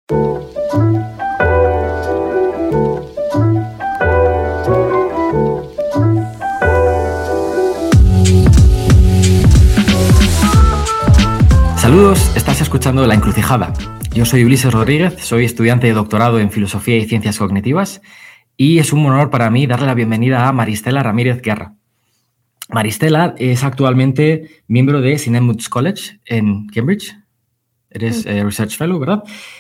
Saludos, estás escuchando La Encrucijada. Yo soy Ulises Rodríguez, soy estudiante de doctorado en Filosofía y Ciencias Cognitivas y es un honor para mí darle la bienvenida a Maristela Ramírez Guerra. Maristela es actualmente miembro de St. Edmund's College en Cambridge. Eres Research Fellow, ¿verdad?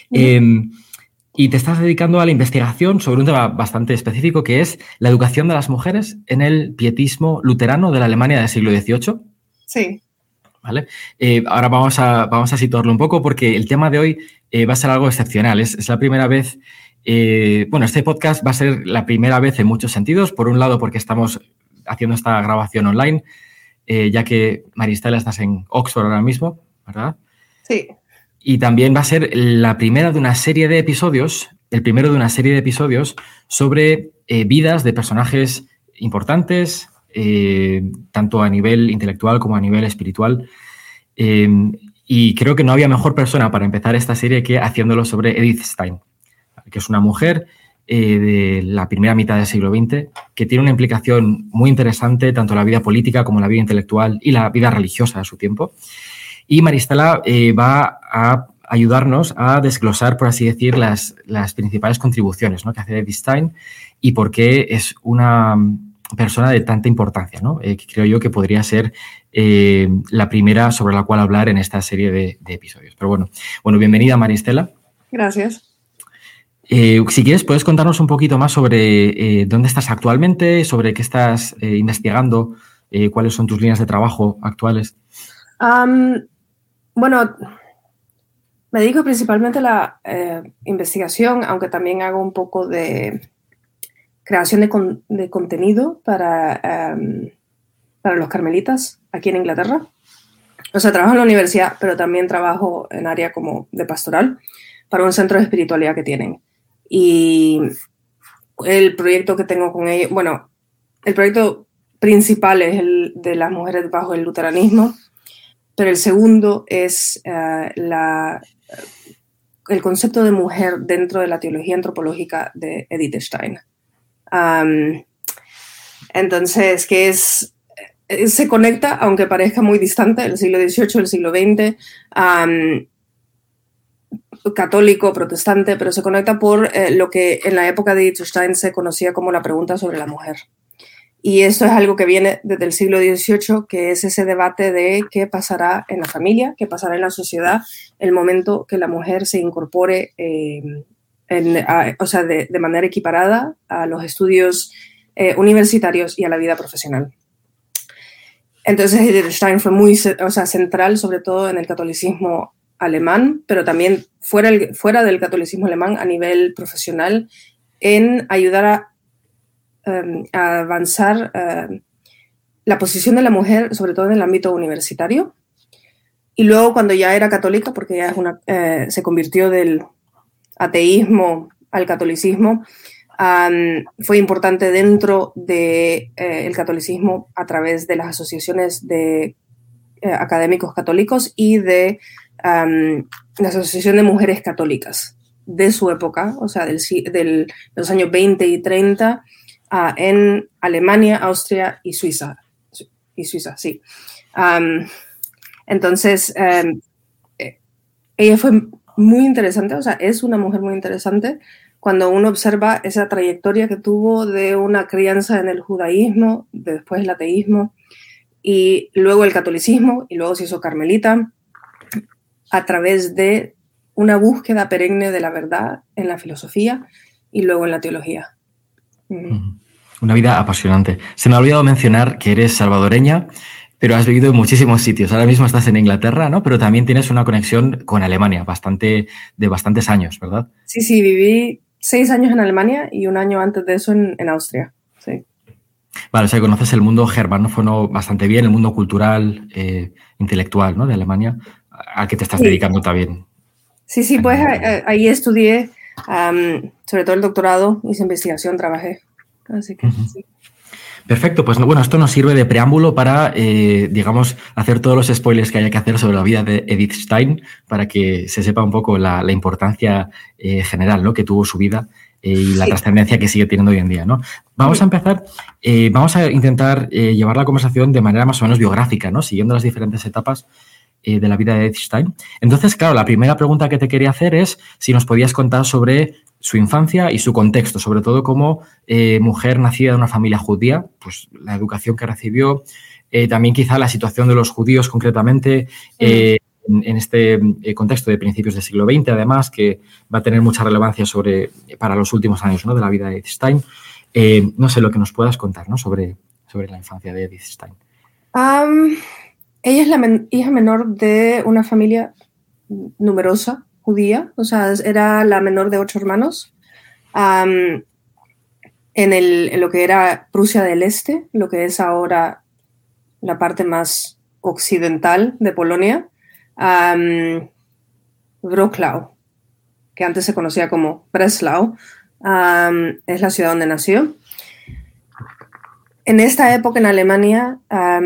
Y te estás dedicando a la investigación sobre un tema bastante específico que es la educación de las mujeres en el pietismo luterano de la Alemania del siglo XVIII. Sí. ¿Vale? Ahora vamos a situarlo un poco porque el tema de hoy va a ser algo excepcional. Es la primera vez, este podcast va a ser la primera vez en muchos sentidos. Por un lado, porque estamos haciendo esta grabación online, ya que Maristela estás en Oxford ahora mismo, ¿verdad? Sí. Y también va a ser la primera de una serie de episodios, el primero de una serie de episodios sobre vidas de personajes importantes, tanto a nivel intelectual como a nivel espiritual. Y creo que no había mejor persona para empezar esta serie que haciéndolo sobre Edith Stein, que es una mujer de la primera mitad del siglo XX que tiene una implicación muy interesante tanto en la vida política como en la vida intelectual y la vida religiosa de su tiempo. Y Maristela va a ayudarnos a desglosar, por así decir, las principales contribuciones, ¿no?, que hace Edith Stein y por qué es una persona de tanta importancia, ¿no? Que creo yo que podría ser la primera sobre la cual hablar en esta serie de episodios. Pero bueno, bienvenida, Maristela. Gracias. Si quieres, puedes contarnos un poquito más sobre dónde estás actualmente, sobre qué estás investigando, cuáles son tus líneas de trabajo actuales. Bueno, me dedico principalmente a la investigación, aunque también hago un poco de creación de contenido para los carmelitas aquí en Inglaterra. O sea, trabajo en la universidad, pero también trabajo en área como de pastoral para un centro de espiritualidad que tienen. Y el proyecto que tengo con ellos, bueno, el proyecto principal es el de las mujeres bajo el luteranismo, pero el segundo es el concepto de mujer dentro de la teología antropológica de Edith Stein. Entonces, que se conecta, aunque parezca muy distante, el siglo XVIII, el siglo XX, católico, protestante, pero se conecta por lo que en la época de Edith Stein se conocía como la pregunta sobre la mujer. Y esto es algo que viene desde el siglo XVIII, que es ese debate de qué pasará en la familia, qué pasará en la sociedad, el momento que la mujer se incorpore de manera equiparada a los estudios universitarios y a la vida profesional. Entonces Edith Stein fue muy central, sobre todo en el catolicismo alemán, pero también fuera del catolicismo alemán a nivel profesional, en ayudar a avanzar la posición de la mujer, sobre todo en el ámbito universitario. Y luego, cuando ya era católica, porque ya se convirtió del ateísmo al catolicismo, fue importante dentro del catolicismo a través de las asociaciones de académicos católicos y de la Asociación de Mujeres Católicas de su época, o sea, de los años 20 y 30, en Alemania, Austria y Suiza. Sí. Entonces, ella fue muy interesante, o sea, es una mujer muy interesante cuando uno observa esa trayectoria que tuvo de una crianza en el judaísmo, después el ateísmo, y luego el catolicismo, y luego se hizo carmelita, a través de una búsqueda perenne de la verdad en la filosofía y luego en la teología. Una vida apasionante. Se me ha olvidado mencionar que eres salvadoreña, pero has vivido en muchísimos sitios. Ahora mismo estás en Inglaterra, ¿no? Pero también tienes una conexión con Alemania, de bastantes años, ¿verdad? Sí, viví 6 años en Alemania y 1 año antes de eso en Austria, sí. Vale, o sea, conoces el mundo germanófono bastante bien, el mundo cultural, intelectual, ¿no?, de Alemania, al que te estás dedicando también. Sí, pues ahí estudié, sobre todo el doctorado, hice investigación, trabajé. Así que sí. Perfecto, pues bueno, esto nos sirve de preámbulo para, digamos, hacer todos los spoilers que haya que hacer sobre la vida de Edith Stein para que se sepa un poco la importancia general, ¿no?, que tuvo su vida y la trascendencia que sigue teniendo hoy en día, ¿no? Vamos a empezar, vamos a intentar llevar la conversación de manera más o menos biográfica, ¿no?, siguiendo las diferentes etapas de la vida de Edith Stein. Entonces, claro, la primera pregunta que te quería hacer es si nos podías contar sobre su infancia y su contexto, sobre todo como mujer nacida de una familia judía, pues la educación que recibió, también quizá la situación de los judíos concretamente en este contexto de principios del siglo XX, además, que va a tener mucha relevancia para los últimos años, ¿no?, de la vida de Edith Stein. No sé, lo que nos puedas contar, ¿no?, sobre la infancia de Edith Stein. Ella es la hija menor de una familia numerosa, judía, o sea, era la menor de 8 hermanos, en lo que era Prusia del Este, lo que es ahora la parte más occidental de Polonia, Wrocław, que antes se conocía como Breslau, es la ciudad donde nació. En esta época en Alemania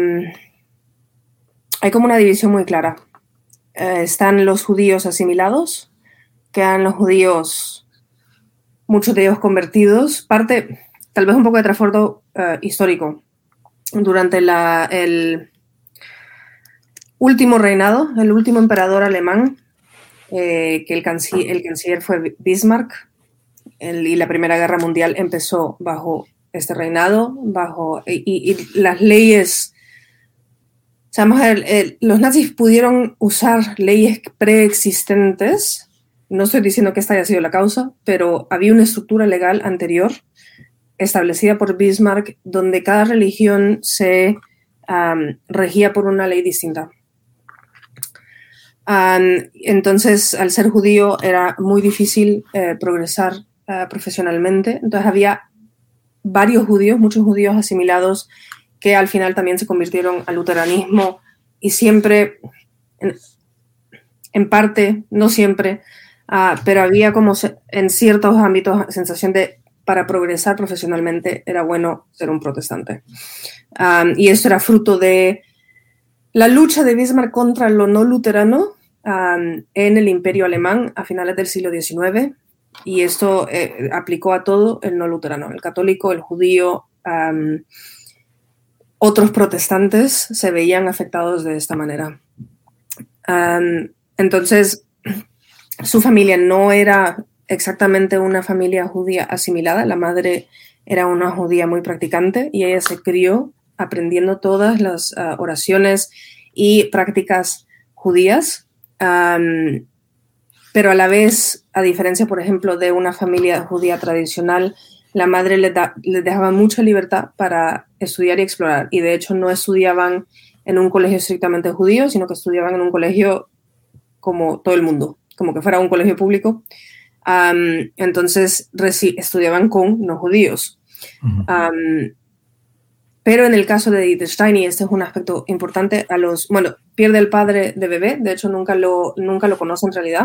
hay como una división muy clara. Están los judíos asimilados, quedan los judíos, muchos de ellos convertidos, parte, tal vez un poco de trasfondo histórico. Durante el último reinado, el último emperador alemán, que el canciller fue Bismarck, y la Primera Guerra Mundial empezó bajo este reinado, y las leyes... O sea, vamos a ver, los nazis pudieron usar leyes preexistentes. No estoy diciendo que esta haya sido la causa, pero había una estructura legal anterior establecida por Bismarck donde cada religión se regía por una ley distinta. Entonces, al ser judío era muy difícil progresar profesionalmente. Entonces había muchos judíos asimilados que al final también se convirtieron al luteranismo y siempre, en parte, no siempre, pero había como en ciertos ámbitos sensación de para progresar profesionalmente era bueno ser un protestante. Y esto era fruto de la lucha de Bismarck contra lo no luterano en el Imperio Alemán a finales del siglo XIX, y esto aplicó a todo el no luterano, el católico, el judío, otros protestantes se veían afectados de esta manera. Entonces, su familia no era exactamente una familia judía asimilada. La madre era una judía muy practicante y ella se crió aprendiendo todas las oraciones y prácticas judías, pero a la vez, a diferencia, por ejemplo, de una familia judía tradicional, la madre les dejaba mucha libertad para estudiar y explorar. Y de hecho no estudiaban en un colegio estrictamente judío, sino que estudiaban en un colegio como todo el mundo, como que fuera un colegio público. Entonces estudiaban con no judíos. Pero en el caso de Edith Stein, y este es un aspecto importante, pierde el padre de bebé, de hecho nunca lo conoce en realidad.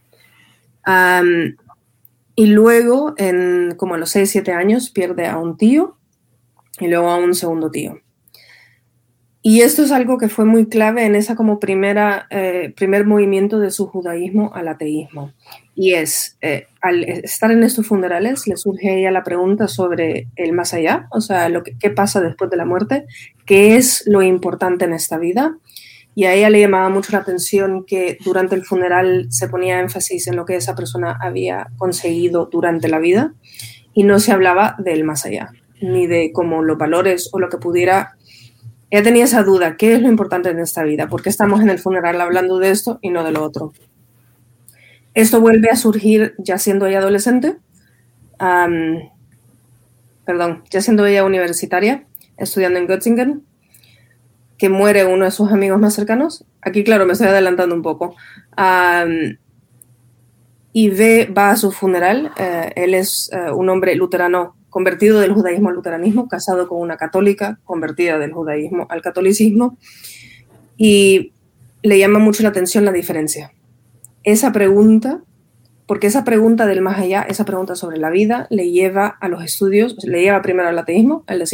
Y luego, como a los 6, 7 años, pierde a un tío y luego a un segundo tío. Y esto es algo que fue muy clave en esa como primer movimiento de su judaísmo al ateísmo. Y al estar en estos funerales, le surge a ella la pregunta sobre el más allá, o sea, qué pasa después de la muerte, qué es lo importante en esta vida. Y a ella le llamaba mucho la atención que durante el funeral se ponía énfasis en lo que esa persona había conseguido durante la vida y no se hablaba del más allá, ni de como los valores o lo que pudiera. Ella tenía esa duda, ¿qué es lo importante en esta vida? ¿Por qué estamos en el funeral hablando de esto y no de lo otro? Esto vuelve a surgir ya siendo ella adolescente, ya siendo ella universitaria, estudiando en Göttingen, que muere uno de sus amigos más cercanos. Aquí, claro, me estoy adelantando un poco. Y va a su funeral. Él es un hombre luterano convertido del judaísmo al luteranismo, casado con una católica, convertida del judaísmo al catolicismo. Y le llama mucho la atención la diferencia. Esa pregunta, porque esa pregunta del más allá, esa pregunta sobre la vida, le lleva a los estudios, le lleva primero al ateísmo, es decir,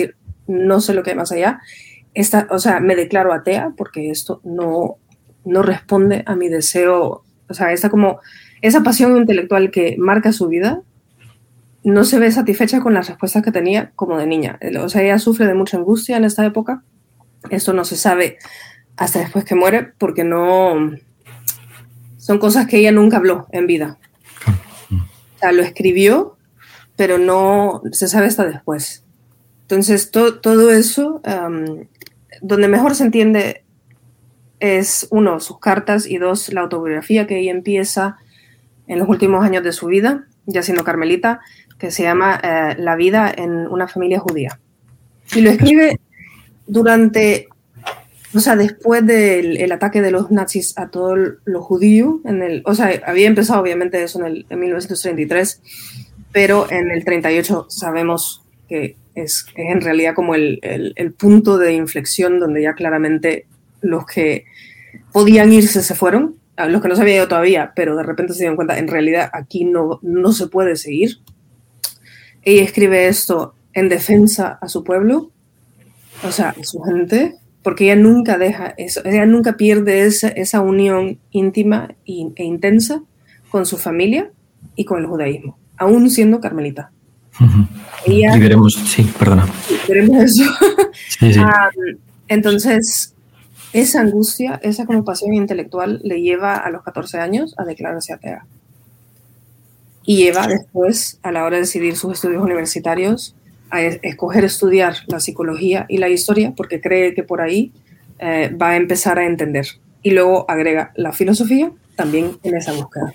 no sé lo que hay más allá. O sea, me declaro atea porque esto no responde a mi deseo, o sea, esa pasión intelectual que marca su vida no se ve satisfecha con las respuestas que tenía como de niña. O sea, ella sufre de mucha angustia en esta época. Esto no se sabe hasta después que muere porque no... Son cosas que ella nunca habló en vida. O sea, lo escribió, pero no se sabe hasta después. Entonces, todo eso, donde mejor se entiende es, uno, sus cartas, y dos, la autobiografía que ella empieza en los últimos años de su vida, ya siendo carmelita, que se llama La vida en una familia judía. Y lo escribe durante, o sea, después del ataque de los nazis a todo lo judío, o sea, había empezado obviamente eso en 1933, pero en el 38 sabemos que es en realidad como el punto de inflexión donde ya claramente los que podían irse se fueron, los que no se habían ido todavía, pero de repente se dieron cuenta, en realidad aquí no se puede seguir. Ella escribe esto en defensa a su pueblo, o sea, a su gente, porque ella nunca deja eso, ella nunca pierde esa unión íntima e intensa con su familia y con el judaísmo, aún siendo carmelita. Y veremos, sí, perdona. Veremos eso. Sí. Entonces, esa angustia, esa como pasión intelectual le lleva a los 14 años a declararse atea. Y lleva después, a la hora de decidir sus estudios universitarios, a escoger estudiar la psicología y la historia porque cree que por ahí va a empezar a entender. Y luego agrega la filosofía también en esa búsqueda.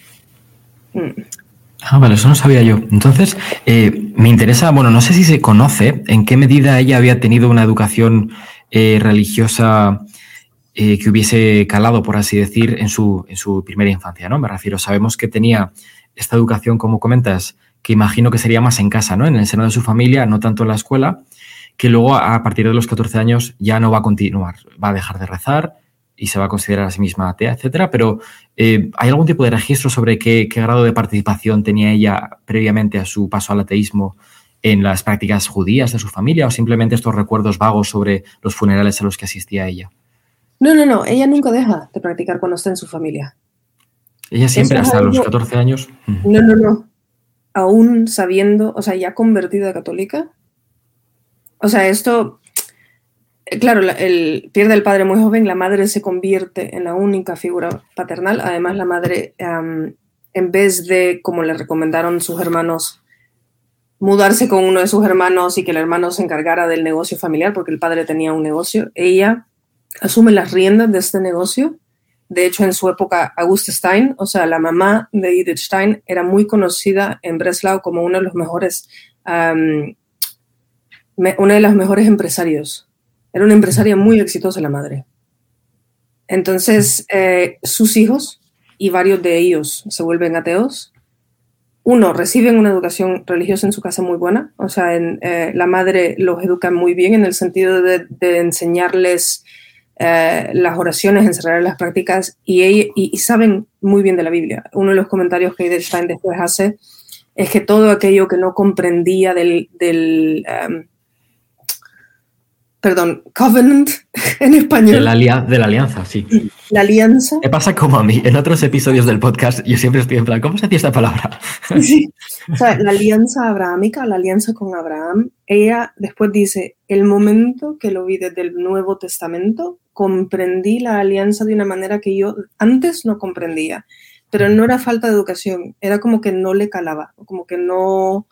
Vale, eso no sabía yo. Entonces, me interesa, bueno, no sé si se conoce en qué medida ella había tenido una educación religiosa que hubiese calado, por así decir, en su primera infancia, ¿no? Me refiero, sabemos que tenía esta educación, como comentas, que imagino que sería más en casa, ¿no? En el seno de su familia, no tanto en la escuela, que luego a partir de los 14 años ya no va a continuar, va a dejar de rezar y se va a considerar a sí misma atea, etcétera, pero ¿hay algún tipo de registro sobre qué grado de participación tenía ella previamente a su paso al ateísmo en las prácticas judías de su familia o simplemente estos recuerdos vagos sobre los funerales a los que asistía ella? No, ella nunca deja de practicar cuando está en su familia. Ella siempre, hasta los 14 años... No. Aún sabiendo, o sea, ya convertida católica. O sea, esto... Claro, pierde el padre muy joven, la madre se convierte en la única figura paternal. Además, la madre, en vez de, como le recomendaron sus hermanos, mudarse con uno de sus hermanos y que el hermano se encargara del negocio familiar, porque el padre tenía un negocio, ella asume las riendas de este negocio. De hecho, en su época, Auguste Stein, o sea, la mamá de Edith Stein, era muy conocida en Breslau como uno de los mejores empresarios. Era una empresaria muy exitosa la madre. Entonces, sus hijos, y varios de ellos se vuelven ateos. Uno, reciben una educación religiosa en su casa muy buena. O sea, la madre los educa muy bien en el sentido de enseñarles las oraciones, enseñarles las prácticas, y saben muy bien de la Biblia. Uno de los comentarios que Edith Stein después hace es que todo aquello que no comprendía covenant en español. De la alianza, sí. La alianza. Me pasa como a mí. En otros episodios del podcast yo siempre estoy en plan, ¿cómo se decía esta palabra? Sí. O sea, la alianza abrahámica, la alianza con Abraham, ella después dice, el momento que lo vi desde el Nuevo Testamento, comprendí la alianza de una manera que yo antes no comprendía. Pero no era falta de educación, era como que no le calaba, como que no...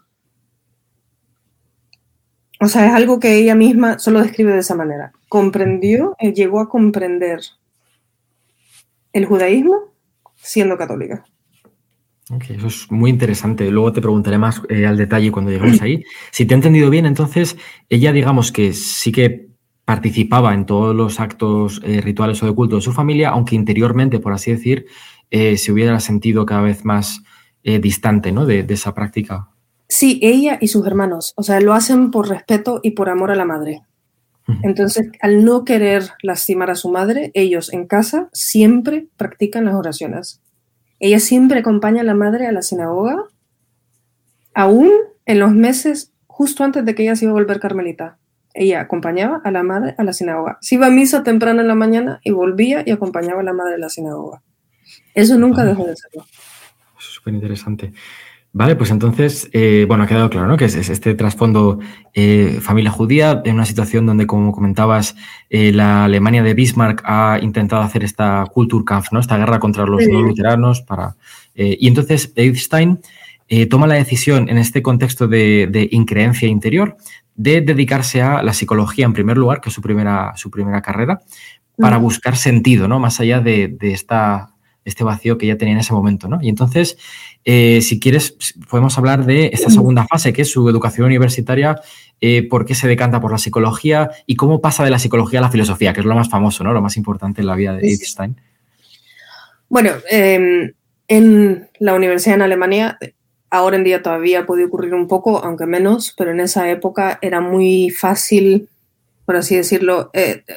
O sea, es algo que ella misma solo describe de esa manera. Comprendió, llegó a comprender el judaísmo siendo católica. Okay, eso es muy interesante. Luego te preguntaré más al detalle cuando lleguemos ahí. Si te he entendido bien, entonces ella, digamos que sí que participaba en todos los actos rituales o de culto de su familia, aunque interiormente, por así decir, se hubiera sentido cada vez más distante, ¿no? de esa práctica. Sí, ella y sus hermanos. O sea, lo hacen por respeto y por amor a la madre. Entonces, al no querer lastimar a su madre, ellos en casa siempre practican las oraciones. Ella siempre acompaña a la madre a la sinagoga, aún en los meses justo antes de que ella se iba a volver carmelita. ella acompañaba a la madre a la sinagoga. Se iba a misa temprano en la mañana y volvía y acompañaba a la madre a la sinagoga. Eso nunca dejó de serlo. Es súper interesante. Vale, pues entonces, bueno, ha quedado claro, ¿no? Que es este trasfondo familia judía en una situación donde, como comentabas, la Alemania de Bismarck ha intentado hacer esta Kulturkampf, ¿no? Esta guerra contra los no luteranos y entonces Edith Stein toma la decisión en este contexto de increencia interior de dedicarse a la psicología en primer lugar, que es su primera carrera, para buscar sentido, ¿no? Más allá de este vacío que ya tenía en ese momento, ¿no? Y entonces, si quieres, podemos hablar de esta segunda fase, que es su educación universitaria, por qué se decanta por la psicología y cómo pasa de la psicología a la filosofía, que es lo más famoso, ¿no? Lo más importante en la vida de Edith Stein. Bueno, en la universidad en Alemania, ahora en día todavía puede ocurrir un poco, aunque menos, pero en esa época era muy fácil, por así decirlo.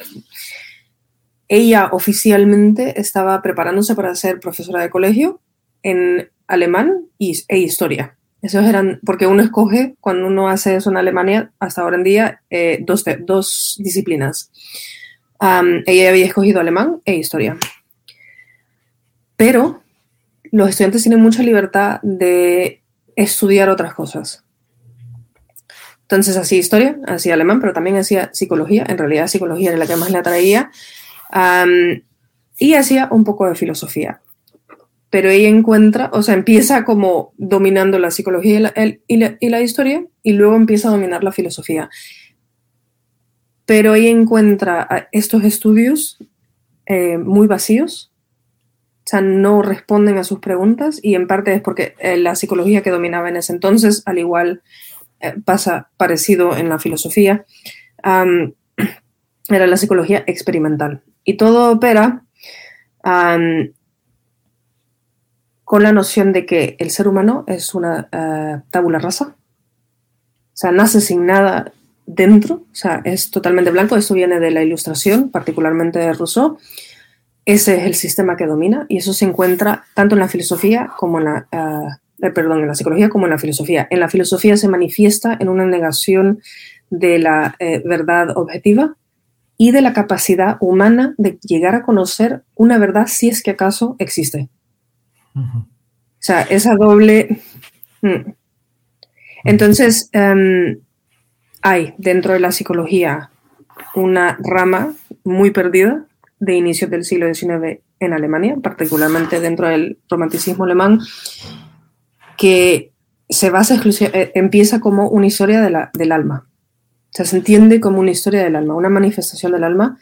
Ella oficialmente estaba preparándose para ser profesora de colegio en alemán e historia. Esos eran, porque uno escoge, cuando uno hace eso en Alemania, hasta ahora en día, dos disciplinas. Ella había escogido alemán e historia. Pero los estudiantes tienen mucha libertad de estudiar otras cosas. Entonces hacía historia, hacía alemán, pero también hacía psicología. En realidad psicología era la que más le atraía. Y hacía un poco de filosofía. Pero ella empieza como dominando la psicología y la historia, y luego empieza a dominar la filosofía. Pero ella encuentra estos estudios muy vacíos, o sea, no responden a sus preguntas, y en parte es porque la psicología que dominaba en ese entonces, al igual pasa parecido en la filosofía, era la psicología experimental. Y todo opera con la noción de que el ser humano es una tabula rasa. O sea, nace sin nada dentro, o sea, es totalmente blanco. Esto viene de la Ilustración, particularmente de Rousseau. Ese es el sistema que domina, y eso se encuentra tanto en la filosofía como en la psicología como en la filosofía. En la filosofía se manifiesta en una negación de la verdad objetiva y de la capacidad humana de llegar a conocer una verdad si es que acaso existe. O sea, esa doble... Entonces, hay dentro de la psicología una rama muy perdida de inicios del siglo XIX en Alemania, particularmente dentro del romanticismo alemán, que se basa empieza como una historia del alma. O sea, se entiende como una historia del alma, una manifestación del alma,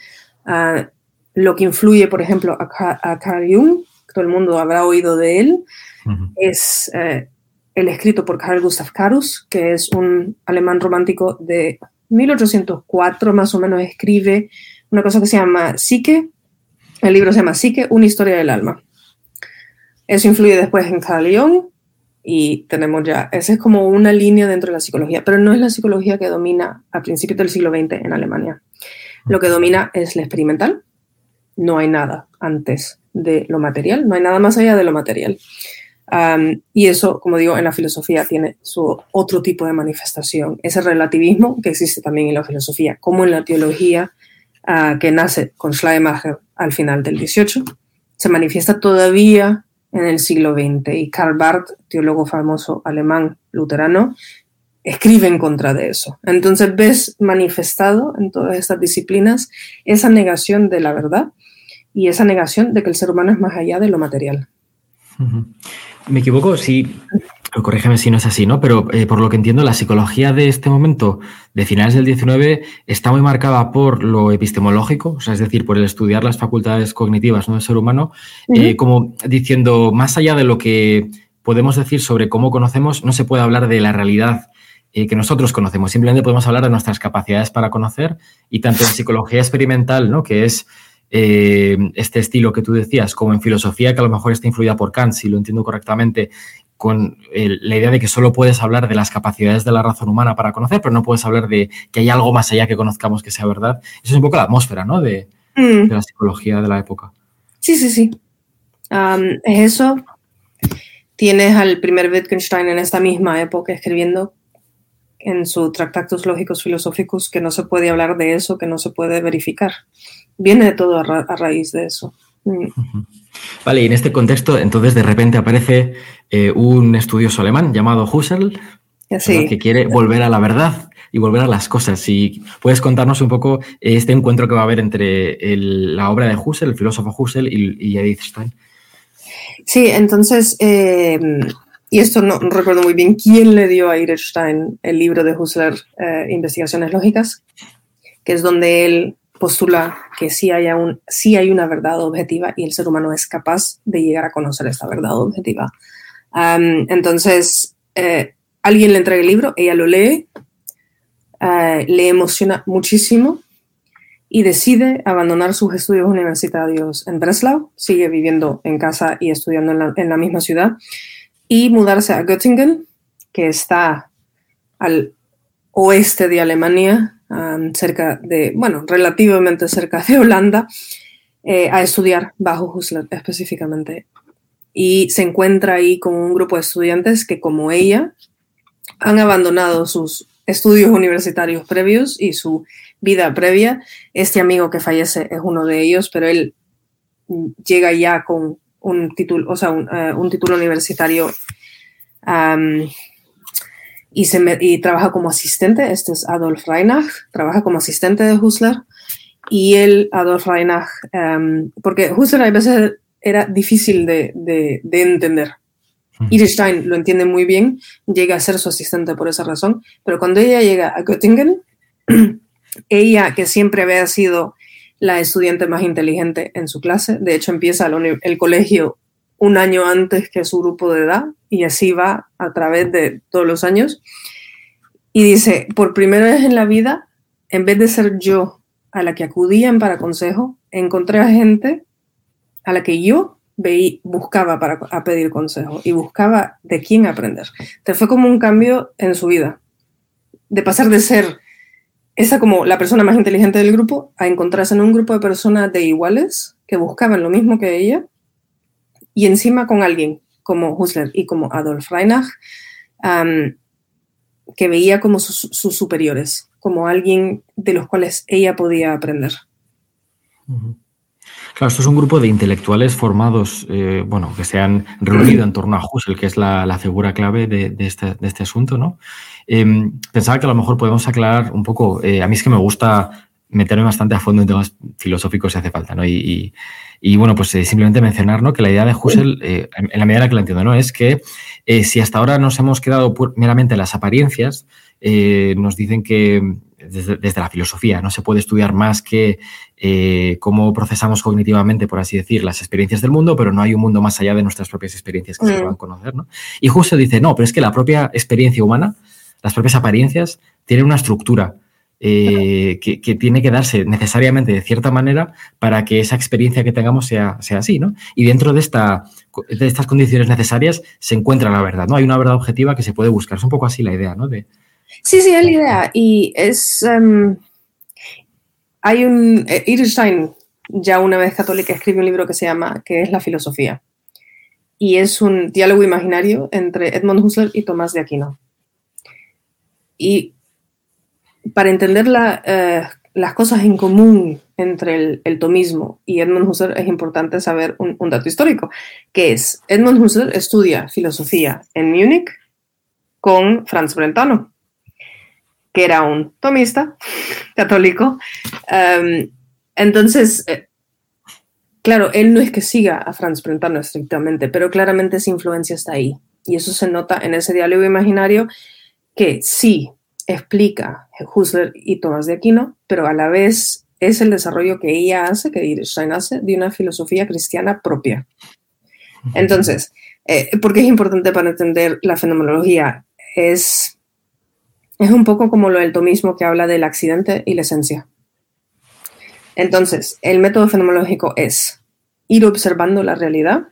lo que influye, por ejemplo, a Carl Jung, todo el mundo habrá oído de él, es el escrito por Carl Gustav Carus, que es un alemán romántico de 1804, más o menos, escribe una cosa que se llama Psique. El libro se llama Psique, una historia del alma. Eso influye después en Carl Jung, y tenemos ya, esa es como una línea dentro de la psicología, pero no es la psicología que domina a principios del siglo XX en Alemania. Lo que domina es la experimental. No hay nada antes de lo material, no hay nada más allá de lo material. Y eso, como digo, en la filosofía tiene su otro tipo de manifestación, ese relativismo que existe también en la filosofía, como en la teología, que nace con Schleiermacher al final del XVIII, se manifiesta todavía en el siglo XX, y Karl Barth, teólogo famoso alemán luterano, escribe en contra de eso. Entonces ves manifestado en todas estas disciplinas esa negación de la verdad y esa negación de que el ser humano es más allá de lo material. Me equivoco, sí, corrígeme si no es así, ¿no? Pero por lo que entiendo, la psicología de este momento, de finales del XIX, está muy marcada por lo epistemológico, o sea, es decir, por el estudiar las facultades cognitivas, ¿no?, del ser humano, como diciendo, más allá de lo que podemos decir sobre cómo conocemos, no se puede hablar de la realidad que nosotros conocemos, simplemente podemos hablar de nuestras capacidades para conocer, y tanto en psicología experimental, ¿no?, que es este estilo que tú decías, como en filosofía, que a lo mejor está influida por Kant, si lo entiendo correctamente, con la idea de que solo puedes hablar de las capacidades de la razón humana para conocer, pero no puedes hablar de que hay algo más allá que conozcamos que sea verdad. Eso es un poco la atmósfera, ¿no?, de la psicología de la época. Sí. Es eso. Tienes al primer Wittgenstein en esta misma época escribiendo en su Tractatus Lógicos Filosóficos que no se puede hablar de eso, que no se puede verificar. Viene todo a raíz de eso. Vale, y en este contexto, entonces, de repente aparece un estudioso alemán llamado Husserl, Sí. que quiere volver a la verdad y volver a las cosas. Si puedes contarnos un poco este encuentro que va a haber entre la obra de Husserl, el filósofo Husserl, y Edith Stein. Sí, entonces, y esto no recuerdo muy bien quién le dio a Edith Stein el libro de Husserl, Investigaciones Lógicas, que es donde él postula que sí hay una verdad objetiva y el ser humano es capaz de llegar a conocer esta verdad objetiva. Entonces, alguien le entrega el libro, ella lo lee, le emociona muchísimo y decide abandonar sus estudios universitarios en Breslau, sigue viviendo en casa y estudiando en la misma ciudad, y mudarse a Göttingen, que está al oeste de Alemania, relativamente cerca de Holanda, a estudiar bajo Husserl específicamente. Y se encuentra ahí con un grupo de estudiantes que, como ella, han abandonado sus estudios universitarios previos y su vida previa. Este amigo que fallece es uno de ellos, pero él llega ya con un título, un título universitario y trabaja como asistente. Este es Adolf Reinach, trabaja como asistente de Husserl. Y él, Adolf Reinach, porque Husserl a veces era difícil de entender. Edith Stein lo entiende muy bien, llega a ser su asistente por esa razón, pero cuando ella llega a Göttingen, ella, que siempre había sido la estudiante más inteligente en su clase, de hecho empieza el colegio un año antes que su grupo de edad, y así va a través de todos los años, y dice, por primera vez en la vida, en vez de ser yo a la que acudían para consejo, encontré a gente a la que yo buscaba a pedir consejo y buscaba de quién aprender. Entonces fue como un cambio en su vida, de pasar de ser esa como la persona más inteligente del grupo a encontrarse en un grupo de personas de iguales que buscaban lo mismo que ella, y encima con alguien como Husserl y como Adolf Reinach, que veía como sus superiores, como alguien de los cuales ella podía aprender. Claro, esto es un grupo de intelectuales formados, que se han reunido en torno a Husserl, que es la figura clave de este asunto, ¿no? Pensaba que a lo mejor podemos aclarar un poco, a mí es que me gusta meterme bastante a fondo en temas filosóficos si hace falta, ¿no? Y pues simplemente mencionar, ¿no?, que la idea de Husserl, en la medida en la que la entiendo, ¿no?, es que si hasta ahora nos hemos quedado meramente en las apariencias, nos dicen que desde la filosofía no se puede estudiar más que cómo procesamos cognitivamente, por así decir, las experiencias del mundo, pero no hay un mundo más allá de nuestras propias experiencias que se puedan conocer, ¿no? Y Husserl dice, no, pero es que la propia experiencia humana, las propias apariencias, tienen una estructura que tiene que darse necesariamente de cierta manera para que esa experiencia que tengamos sea así, ¿no? Y dentro de estas condiciones necesarias se encuentra la verdad, ¿no? Hay una verdad objetiva que se puede buscar. Es un poco así la idea, ¿no? Sí, es la idea. Y es... Edith Stein, ya una vez católica, escribe un libro que es La filosofía. Y es un diálogo imaginario entre Edmund Husserl y Tomás de Aquino. Y para entender las cosas en común entre el tomismo y Edmund Husserl es importante saber un dato histórico, que es Edmund Husserl estudia filosofía en Múnich con Franz Brentano, que era un tomista católico. Entonces, claro, él no es que siga a Franz Brentano estrictamente, pero claramente esa influencia está ahí. Y eso se nota en ese diálogo imaginario que sí explica Husserl y Tomás de Aquino, pero a la vez es el desarrollo que ella hace, que Edith Stein hace, de una filosofía cristiana propia. Entonces, ¿por qué es importante para entender la fenomenología? Es un poco como lo del tomismo, que habla del accidente y la esencia. Entonces, el método fenomenológico es ir observando la realidad,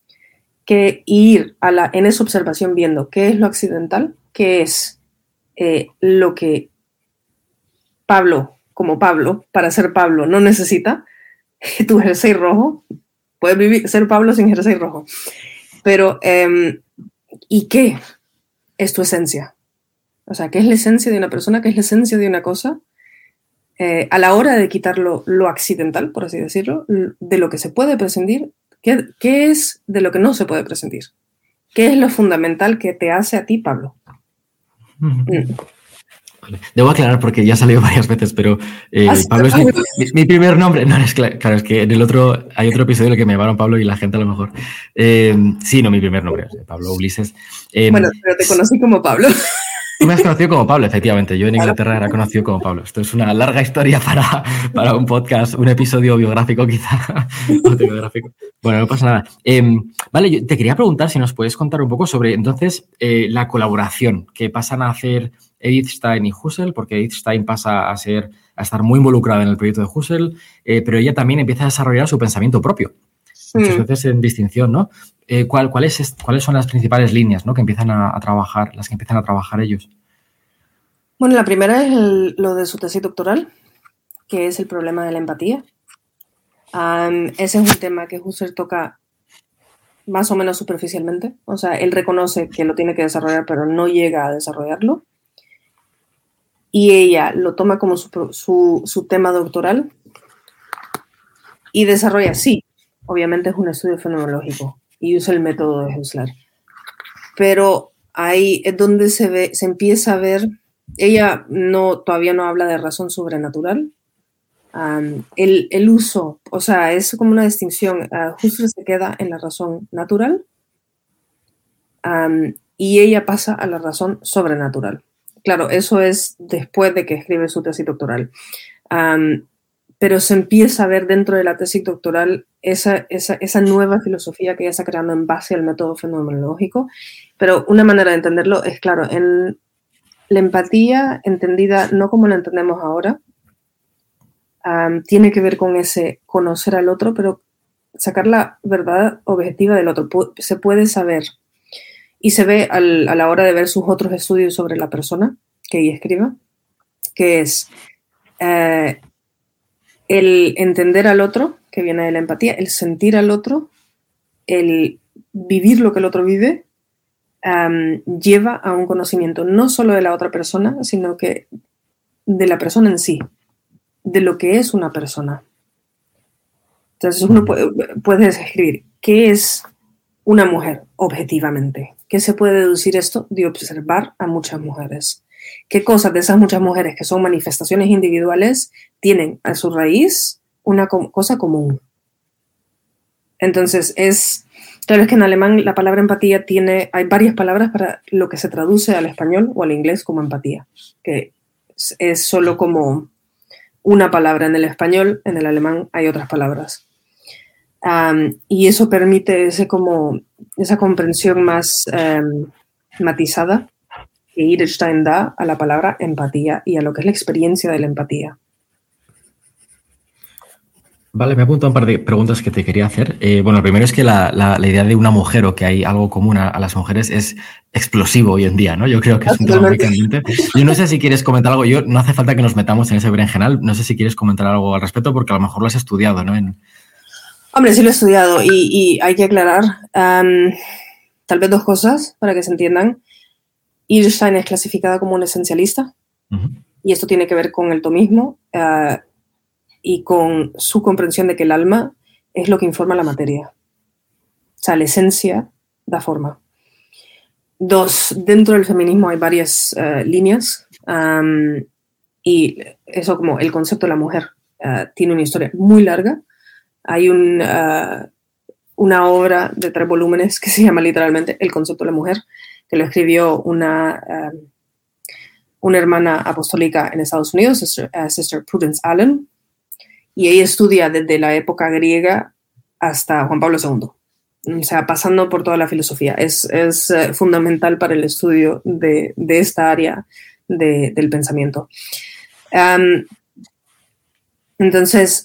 ir en esa observación viendo qué es lo accidental, qué es lo que Pablo, para ser Pablo, no necesita tu jersey rojo. Puedes ser Pablo sin jersey rojo. Pero, ¿y qué es tu esencia? O sea, ¿qué es la esencia de una persona? ¿Qué es la esencia de una cosa? A la hora de quitar lo accidental, por así decirlo, de lo que se puede prescindir, ¿qué es de lo que no se puede prescindir? ¿Qué es lo fundamental que te hace a ti, Pablo? Vale. Debo aclarar porque ya ha salido varias veces, pero Pablo es mi primer nombre. No, es claro, es que en el otro hay otro episodio en el que me llamaron Pablo y la gente a lo mejor. Sí, no, mi primer nombre, Pablo Ulises. Bueno, pero te conocí como Pablo. Tú me has conocido como Pablo, efectivamente. Yo en Inglaterra era conocido como Pablo. Esto es una larga historia para un podcast, un episodio biográfico quizá. Autobiográfico. Bueno, no pasa nada. Vale, yo te quería preguntar si nos puedes contar un poco sobre entonces la colaboración que pasan a hacer Edith Stein y Husserl, porque Edith Stein pasa a estar muy involucrada en el proyecto de Husserl, pero ella también empieza a desarrollar su pensamiento propio. Muchas veces en distinción, ¿no? ¿Cuáles son las principales líneas, ¿no? que empiezan a trabajar, las que empiezan a trabajar ellos? Bueno, la primera es lo de su tesis doctoral, que es el problema de la empatía. Ese es un tema que Husserl toca más o menos superficialmente. O sea, él reconoce que lo tiene que desarrollar, pero no llega a desarrollarlo. Y ella lo toma como su tema doctoral y desarrolla, sí, obviamente es un estudio fenomenológico y usa el método de Husserl. Pero ahí es donde se empieza a ver, ella todavía no habla de razón sobrenatural. El uso, o sea, es como una distinción. Husserl se queda en la razón natural y ella pasa a la razón sobrenatural. Claro, eso es después de que escribe su tesis doctoral. Pero se empieza a ver dentro de la tesis doctoral esa nueva filosofía que ella está creando en base al método fenomenológico. Pero una manera de entenderlo es, claro, en la empatía entendida no como la entendemos ahora, tiene que ver con ese conocer al otro, pero sacar la verdad objetiva del otro. Se puede saber y se ve a la hora de ver sus otros estudios sobre la persona que ella escribe, que es el entender al otro, que viene de la empatía, el sentir al otro, el vivir lo que el otro vive, lleva a un conocimiento no solo de la otra persona, sino que de la persona en sí, de lo que es una persona. Entonces uno puede escribir, ¿qué es una mujer objetivamente? ¿Qué se puede deducir esto de observar a muchas mujeres? ¿Qué cosas de esas muchas mujeres que son manifestaciones individuales tienen a su raíz una cosa común? Entonces claro, es que en alemán la palabra empatía hay varias palabras para lo que se traduce al español o al inglés como empatía, que es solo como una palabra en el español, en el alemán hay otras palabras. Y eso permite esa comprensión más matizada que Edith Stein da a la palabra empatía y a lo que es la experiencia de la empatía. Vale, me he apuntado un par de preguntas que te quería hacer. Bueno, lo primero es que la idea de una mujer o que hay algo común a las mujeres es explosivo hoy en día, ¿no? Yo creo que es un tema muy candente. Yo no sé si quieres comentar algo. No hace falta que nos metamos en ese berenjenal. No sé si quieres comentar algo al respecto porque a lo mejor lo has estudiado, ¿no? Hombre, sí lo he estudiado y hay que aclarar tal vez dos cosas para que se entiendan. Edith Stein es clasificada como un esencialista y esto tiene que ver con el tomismo y con su comprensión de que el alma es lo que informa la materia. O sea, la esencia da forma. Dos, dentro del feminismo hay varias líneas y eso como el concepto de la mujer tiene una historia muy larga. Hay una obra de 3 volúmenes que se llama literalmente El concepto de la mujer, que lo escribió una hermana apostólica en Estados Unidos, Sister Prudence Allen, y ella estudia desde la época griega hasta Juan Pablo II, o sea, pasando por toda la filosofía. Es fundamental para el estudio de esta área del pensamiento. Entonces,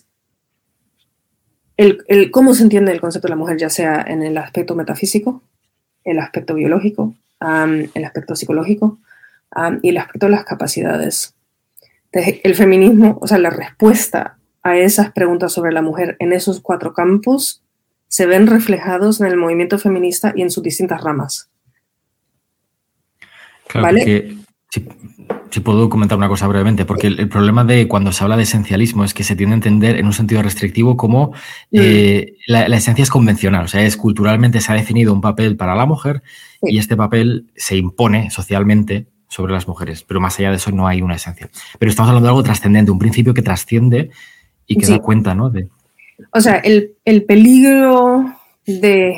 cómo se entiende el concepto de la mujer, ya sea en el aspecto metafísico, el aspecto biológico, el aspecto psicológico y el aspecto de las capacidades. Entonces, el feminismo, o sea, la respuesta a esas preguntas sobre la mujer en esos 4 campos se ven reflejados en el movimiento feminista y en sus distintas ramas. Claro, ¿Vale? porque... Sí, puedo comentar una cosa brevemente, porque el problema de cuando se habla de esencialismo es que se tiende a entender en un sentido restrictivo como la esencia es convencional, o sea, culturalmente se ha definido un papel para la mujer y este papel se impone socialmente sobre las mujeres, pero más allá de eso no hay una esencia. Pero estamos hablando de algo trascendente, un principio que trasciende y que da cuenta, ¿no? O sea, el peligro de,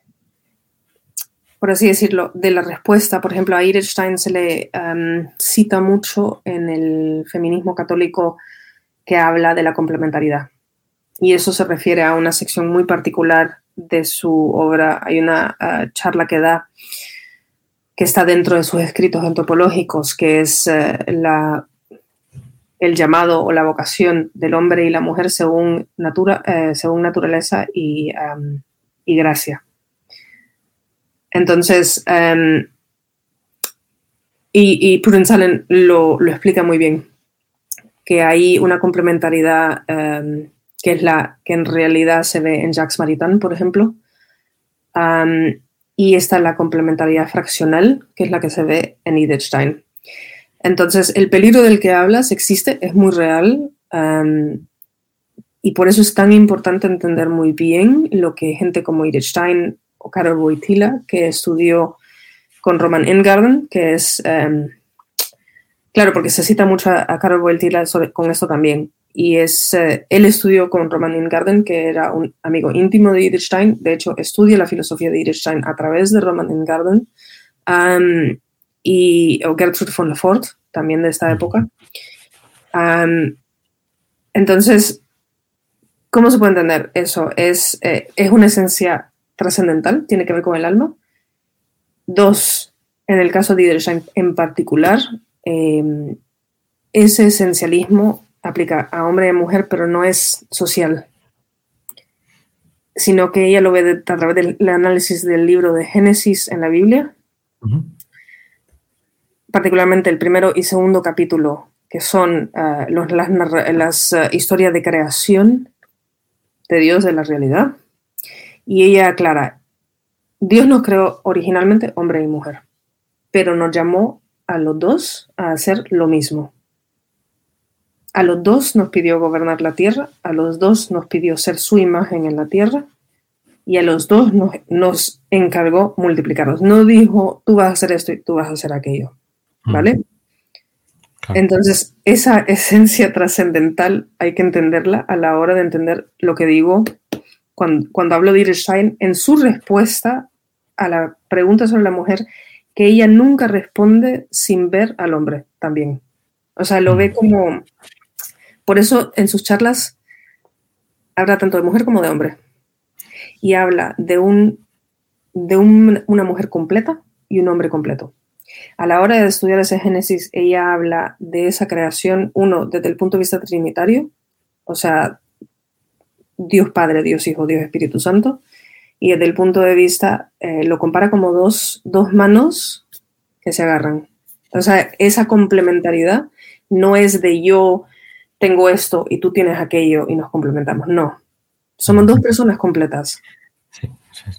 por así decirlo, de la respuesta, por ejemplo, a Edith Stein se le cita mucho en el feminismo católico que habla de la complementariedad. Y eso se refiere a una sección muy particular de su obra. Hay una charla que da, que está dentro de sus escritos antropológicos, que es el llamado o la vocación del hombre y la mujer según naturaleza y gracia. Entonces, y Prudence Allen lo explica muy bien, que hay una complementariedad que es la que en realidad se ve en Jacques Maritain, por ejemplo, y está la complementariedad fraccional, que es la que se ve en Edith Stein. Entonces, el peligro del que hablas existe, es muy real, y por eso es tan importante entender muy bien lo que gente como Edith Stein o Carol Wojtyla, que estudió con Roman Ingarden, que es, claro, porque se cita mucho a Carol Wojtyla con esto también, y él estudió con Roman Ingarden, que era un amigo íntimo de Edith Stein. De hecho, estudia la filosofía de Edith Stein a través de Roman Ingarden, o Gertrude von Lefort, también de esta época. Entonces, ¿cómo se puede entender eso? Es una esencia trascendental, tiene que ver con el alma. 2, en el caso de Edith Stein en particular, ese esencialismo aplica a hombre y a mujer, pero no es social, sino que ella lo ve a través del análisis del libro de Génesis en la Biblia, particularmente el primero y segundo capítulo, que son las historias de creación de Dios, de la realidad. Y ella aclara, Dios nos creó originalmente hombre y mujer, pero nos llamó a los dos a hacer lo mismo. A los dos nos pidió gobernar la tierra, a los dos nos pidió ser su imagen en la tierra, y a los dos nos encargó multiplicarlos. No dijo, tú vas a hacer esto y tú vas a hacer aquello, ¿vale? Claro. Entonces, esa esencia trascendental hay que entenderla a la hora de entender lo que digo cuando hablo de Edith Stein en su respuesta a la pregunta sobre la mujer, que ella nunca responde sin ver al hombre también. O sea, lo ve como... Por eso en sus charlas habla tanto de mujer como de hombre. Y habla de una mujer completa y un hombre completo. A la hora de estudiar ese Génesis, ella habla de esa creación, desde el punto de vista trinitario, o sea, Dios Padre, Dios Hijo, Dios Espíritu Santo, y desde el punto de vista, lo compara como dos manos que se agarran. O sea, esa complementariedad no es de yo tengo esto y tú tienes aquello y nos complementamos. No. Somos dos personas completas. Sí.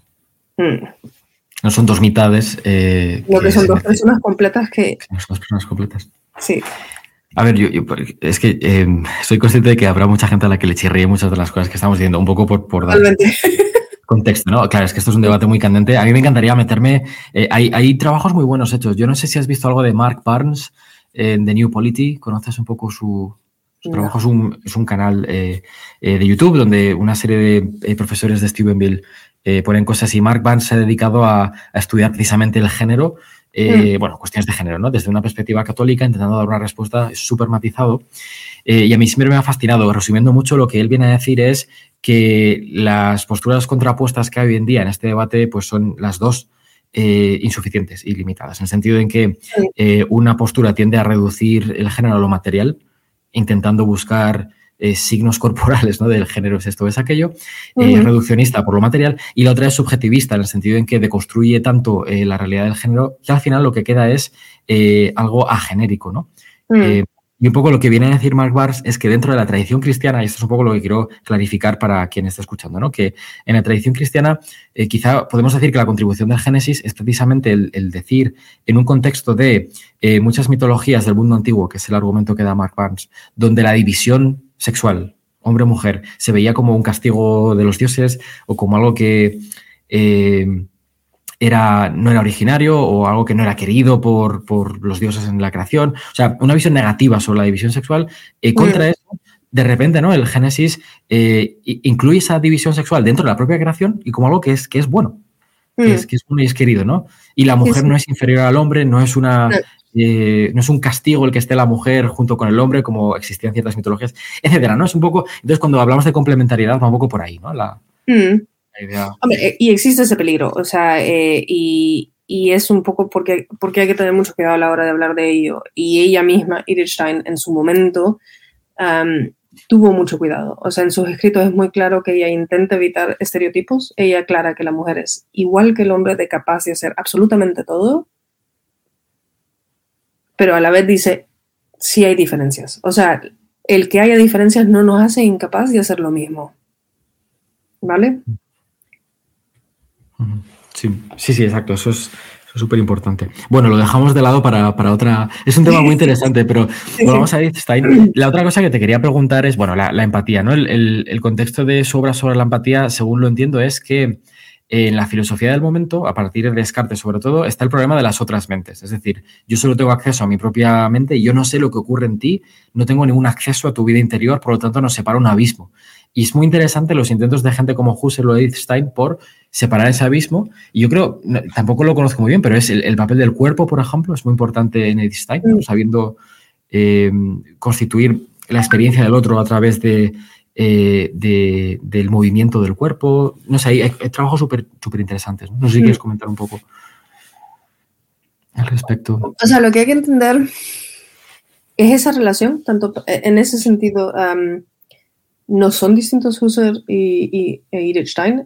No son dos mitades. Lo que son dos personas completas que... Son dos personas completas. Sí. A ver, yo es que soy consciente de que habrá mucha gente a la que le chirríe muchas de las cosas que estamos diciendo, un poco por dar contexto, ¿no? Claro, es que esto es un debate muy candente. A mí me encantaría meterme... hay trabajos muy buenos hechos. Yo no sé si has visto algo de Mark Barnes, The New Polity. ¿Conoces un poco su trabajo? Es un canal de YouTube donde una serie de profesores de Steubenville ponen cosas, y Mark Barnes se ha dedicado a estudiar precisamente el género, cuestiones de género, ¿no? Desde una perspectiva católica, intentando dar una respuesta súper matizado. Y a mí siempre me ha fascinado. Resumiendo mucho, lo que él viene a decir es que las posturas contrapuestas que hay hoy en día en este debate pues son las dos insuficientes y limitadas, en el sentido en que una postura tiende a reducir el género a lo material, intentando buscar signos corporales, ¿no? Del género es esto, es aquello, reduccionista por lo material, y la otra es subjetivista, en el sentido en que deconstruye tanto la realidad del género que al final lo que queda es algo agenérico, ¿no? Y un poco lo que viene a decir Mark Barnes es que dentro de la tradición cristiana, y esto es un poco lo que quiero clarificar para quien esté escuchando, ¿no? Que en la tradición cristiana quizá podemos decir que la contribución del Génesis es precisamente el decir, en un contexto de muchas mitologías del mundo antiguo, que es el argumento que da Mark Barnes, donde la división sexual, hombre-mujer, se veía como un castigo de los dioses o como algo que no era originario o algo que no era querido por los dioses en la creación. O sea, una visión negativa sobre la división sexual. Contra eso, de repente, ¿no? El Génesis incluye esa división sexual dentro de la propia creación y como algo que es bueno, que es bueno y es querido, ¿no? Y la mujer no es inferior al hombre, no es no es un castigo el que esté la mujer junto con el hombre, como existían ciertas mitologías, etcétera, ¿no? Es un poco... Entonces, cuando hablamos de complementariedad, va un poco por ahí, ¿no? La idea. Hombre, y existe ese peligro, o sea, y es un poco porque hay que tener mucho cuidado a la hora de hablar de ello. Y ella misma, Edith Stein, en su momento, tuvo mucho cuidado. O sea, en sus escritos es muy claro que ella intenta evitar estereotipos. Ella aclara que la mujer es igual que el hombre, de capaz de hacer absolutamente todo, pero a la vez dice, sí hay diferencias. O sea, el que haya diferencias no nos hace incapaz de hacer lo mismo. ¿Vale? Sí, exacto. Eso es súper importante. Bueno, lo dejamos de lado para otra... Es un tema muy interesante, pero volvamos a Edith Stein. La otra cosa que te quería preguntar es, bueno, la empatía, ¿no? El contexto de su obra sobre la empatía, según lo entiendo, es que en la filosofía del momento, a partir de Descartes sobre todo, está el problema de las otras mentes. Es decir, yo solo tengo acceso a mi propia mente y yo no sé lo que ocurre en ti, no tengo ningún acceso a tu vida interior, por lo tanto nos separa un abismo. Y es muy interesante los intentos de gente como Husserl o Edith Stein por separar ese abismo. Y yo creo, tampoco lo conozco muy bien, pero es el papel del cuerpo, por ejemplo, es muy importante en Edith Stein, ¿no? Sabiendo constituir la experiencia del otro a través del movimiento del cuerpo. No sé, hay trabajos súper interesantes, ¿no? No sé si quieres comentar un poco al respecto. O sea, lo que hay que entender es esa relación, tanto en ese sentido, no son distintos Husserl e Edith Stein,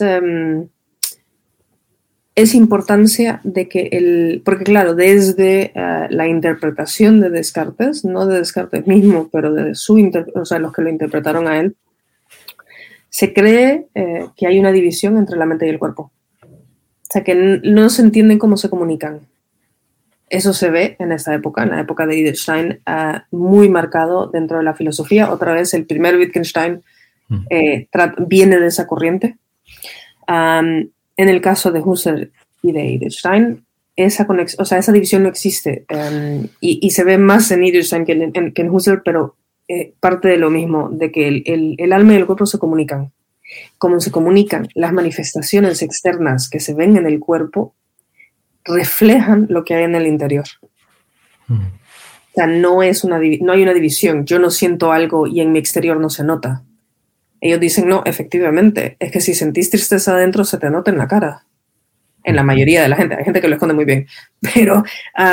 es importancia de que porque claro, desde la interpretación de Descartes, no de Descartes mismo, pero de o sea, los que lo interpretaron a él, se cree que hay una división entre la mente y el cuerpo. O sea, que no se entienden cómo se comunican. Eso se ve en esta época, en la época de Edith Stein, muy marcado dentro de la filosofía. Otra vez, el primer Wittgenstein viene de esa corriente. En el caso de Husserl y de Edith Stein, esa división no existe. Y se ve más en Edith Stein que en Husserl, pero parte de lo mismo, de que el alma y el cuerpo se comunican. Como se comunican las manifestaciones externas que se ven en el cuerpo, reflejan lo que hay en el interior. O sea, no hay una división. Yo no siento algo y en mi exterior no se nota. Ellos dicen, no, efectivamente, es que si sentís tristeza adentro se te nota en la cara. En la mayoría de la gente. Hay gente que lo esconde muy bien. Pero,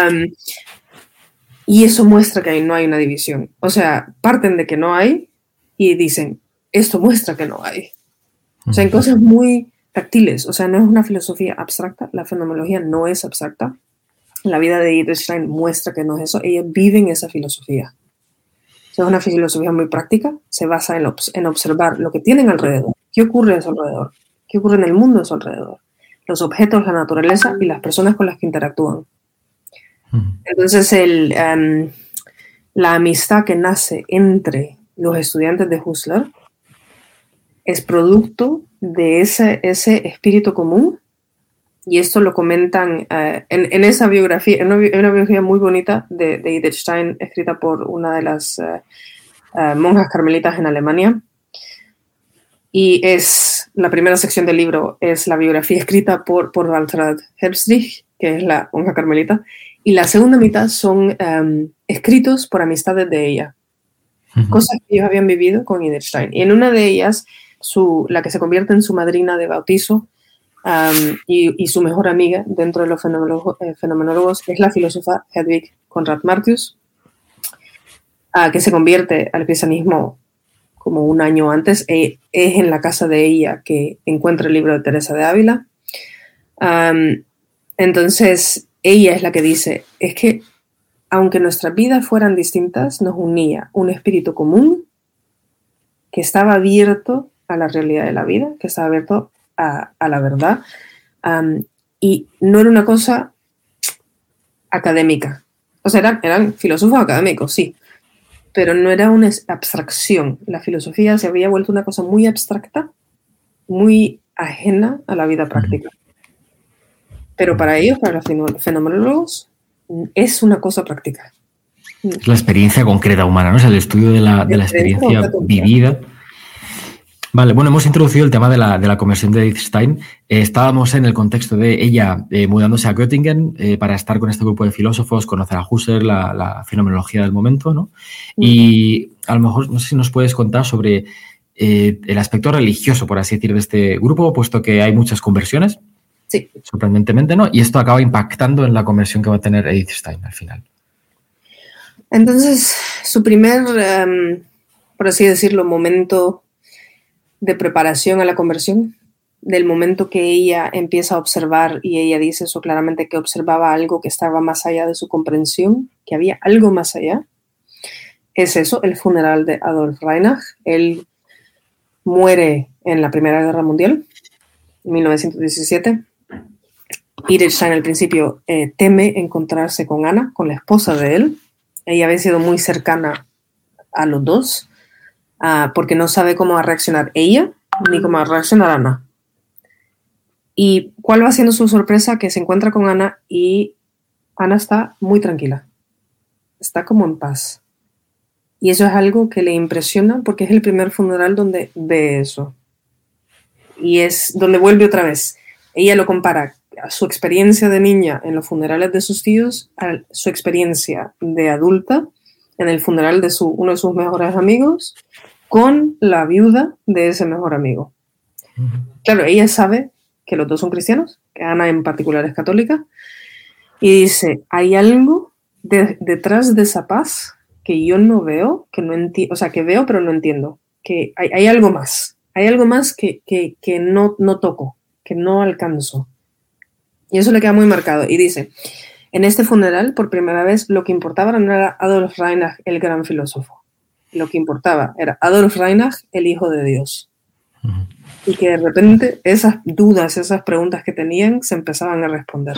y eso muestra que no hay una división. O sea, parten de que no hay y dicen, esto muestra que no hay. O sea, en cosas muy táctiles. O sea, no es una filosofía abstracta. La fenomenología no es abstracta. La vida de Edith Stein muestra que no es eso. Ellos viven esa filosofía. O sea, es una filosofía muy práctica. Se basa en observar lo que tienen alrededor. ¿Qué ocurre a su alrededor? ¿Qué ocurre en el mundo a su alrededor? Los objetos, la naturaleza y las personas con las que interactúan. Entonces, la amistad que nace entre los estudiantes de Husserl es producto de ese espíritu común, y esto lo comentan en esa biografía, en una biografía muy bonita de Edith Stein, escrita por una de las monjas carmelitas en Alemania, y es la primera sección del libro, es la biografía escrita por Waltraud Herbstrich, que es la monja carmelita, y la segunda mitad son escritos por amistades de ella, cosas que ellos habían vivido con Edith Stein, y en una de ellas la que se convierte en su madrina de bautizo y su mejor amiga dentro de los fenomenólogos es la filósofa Hedwig Conrad Martius, que se convierte al cristianismo como un año antes. Es en la casa de ella que encuentra el libro de Teresa de Ávila. Entonces ella es la que dice, es que aunque nuestras vidas fueran distintas, nos unía un espíritu común que estaba abierto a la realidad de la vida, que estaba abierto a la verdad, y no era una cosa académica. O sea, eran filósofos académicos, sí, pero no era una abstracción. La filosofía se había vuelto una cosa muy abstracta, muy ajena a la vida práctica. Pero para ellos, para los fenomenólogos, es una cosa práctica. La experiencia concreta humana, ¿no? Es el estudio de la experiencia vivida. Vale, bueno, hemos introducido el tema de la conversión de Edith Stein. Estábamos en el contexto de ella mudándose a Göttingen para estar con este grupo de filósofos, conocer a Husserl, la fenomenología del momento, ¿no? Y a lo mejor, no sé si nos puedes contar sobre el aspecto religioso, por así decir, de este grupo, puesto que hay muchas conversiones, sí, sorprendentemente, ¿no? Y esto acaba impactando en la conversión que va a tener Edith Stein al final. Entonces, su primer, por así decirlo, momento de preparación a la conversión, del momento que ella empieza a observar, y ella dice eso claramente, que observaba algo que estaba más allá de su comprensión, que había algo más allá, es eso, el funeral de Adolf Reinach. Él muere en la Primera Guerra Mundial, en 1917. Edith Stein al principio teme encontrarse con Anna, con la esposa de él. Ella había sido muy cercana a los dos, porque no sabe cómo va a reaccionar ella ni cómo va a reaccionar Ana. ¿Y cuál va siendo su sorpresa? Que se encuentra con Ana y Ana está muy tranquila. Está como en paz. Y eso es algo que le impresiona porque es el primer funeral donde ve eso. Y es donde vuelve otra vez. Ella lo compara a su experiencia de niña en los funerales de sus tíos a su experiencia de adulta en el funeral de uno de sus mejores amigos con la viuda de ese mejor amigo. Claro, ella sabe que los dos son cristianos, que Ana en particular es católica, y dice, hay algo detrás de esa paz que yo no veo, que no entiendo, o sea, que veo pero no entiendo, que hay algo más que no toco, que no alcanzo. Y eso le queda muy marcado. Y dice, en este funeral, por primera vez, lo que importaba no era Adolf Reinach, el gran filósofo. Lo que importaba era Adolf Reinach, el Hijo de Dios. Y que de repente esas dudas, esas preguntas que tenían, se empezaban a responder.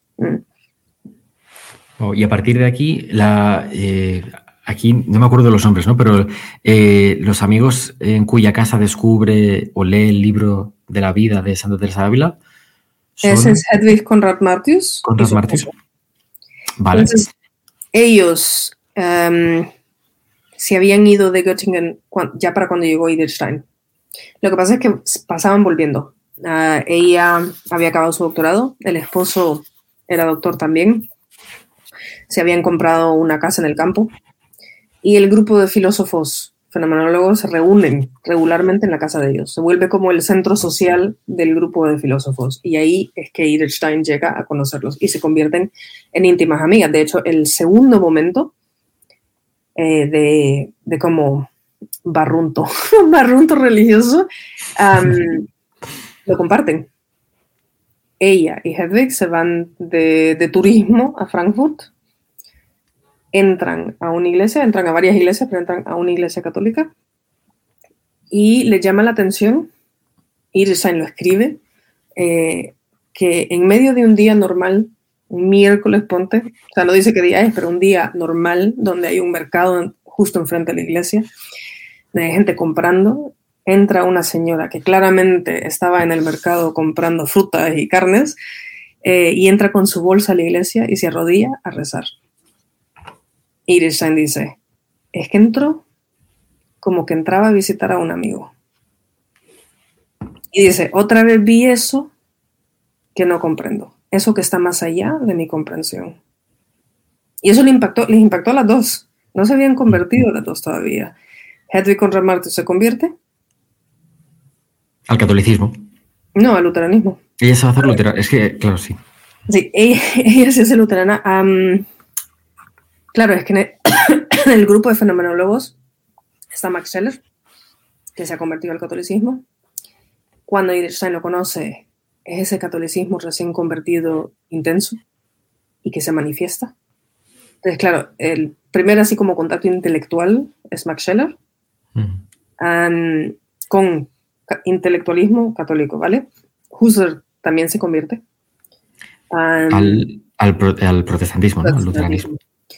Y a partir de aquí, aquí no me acuerdo de los nombres, ¿no? Pero los amigos en cuya casa descubre o lee el libro de la vida de Santa Teresa de Ávila son... Ese es Hedwig Conrad Martius. Conrad Martius. Vale. Entonces, ellos se habían ido de Göttingen ya para cuando llegó Edith Stein. Lo que pasa es que pasaban volviendo. Ella había acabado su doctorado, el esposo era doctor también, se habían comprado una casa en el campo y el grupo de filósofos fenomenólogos se reúnen regularmente en la casa de ellos. Se vuelve como el centro social del grupo de filósofos y ahí es que Edith Stein llega a conocerlos y se convierten en íntimas amigas. De hecho, el segundo momento de como barrunto religioso, lo comparten. Ella y Hedwig se van de turismo a Frankfurt, entran a una iglesia, entran a varias iglesias, pero entran a una iglesia católica y les llama la atención, Edith Stein lo escribe, que en medio de un día normal, un miércoles ponte, o sea, no dice qué día es, pero un día normal donde hay un mercado justo enfrente de la iglesia, de gente comprando, entra una señora que claramente estaba en el mercado comprando frutas y carnes y entra con su bolsa a la iglesia y se arrodilla a rezar. Edith Stein dice, es que entró como que entraba a visitar a un amigo. Y dice, otra vez vi eso que no comprendo, eso que está más allá de mi comprensión. Y eso les impactó a las dos. No se habían convertido las dos todavía. Hedwig Conrad Martius se convierte. Al catolicismo. No, al luteranismo. Ella se va a hacer luterana. Es que, claro, sí. Sí, ella se hace luterana. Claro, es que en el grupo de fenomenólogos está Max Scheler, que se ha convertido al catolicismo. Cuando Edith Stein lo conoce, es ese catolicismo recién convertido intenso y que se manifiesta. Entonces, claro, el primer así como contacto intelectual es Max Scheler, con intelectualismo católico, ¿vale? Husserl también se convierte. Al protestantismo, ¿no? Al luteranismo.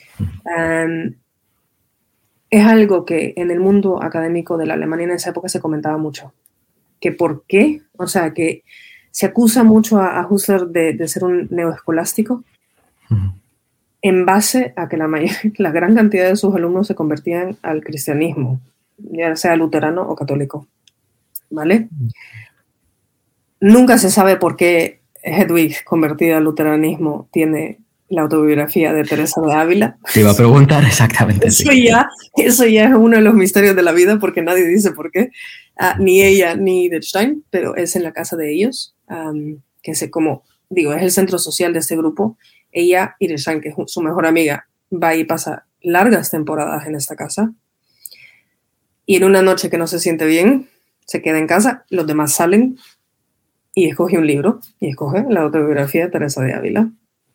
Es algo que en el mundo académico de la Alemania en esa época se comentaba mucho. Que por qué, o sea, que se acusa mucho a Husserl de ser un neoescolástico en base a que la gran cantidad de sus alumnos se convertían al cristianismo, ya sea luterano o católico, ¿vale? Nunca se sabe por qué Hedwig, convertida al luteranismo, tiene la autobiografía de Teresa de Ávila. Te iba a preguntar exactamente. Eso ya es uno de los misterios de la vida, porque nadie dice por qué. Ni ella ni Wittgenstein, pero es en la casa de ellos, que es como, digo, es el centro social de este grupo. Ella y Wittgenstein, que es su mejor amiga, va y pasa largas temporadas en esta casa. Y en una noche que no se siente bien, se queda en casa, los demás salen y escoge un libro, y escoge la autobiografía de Teresa de Ávila.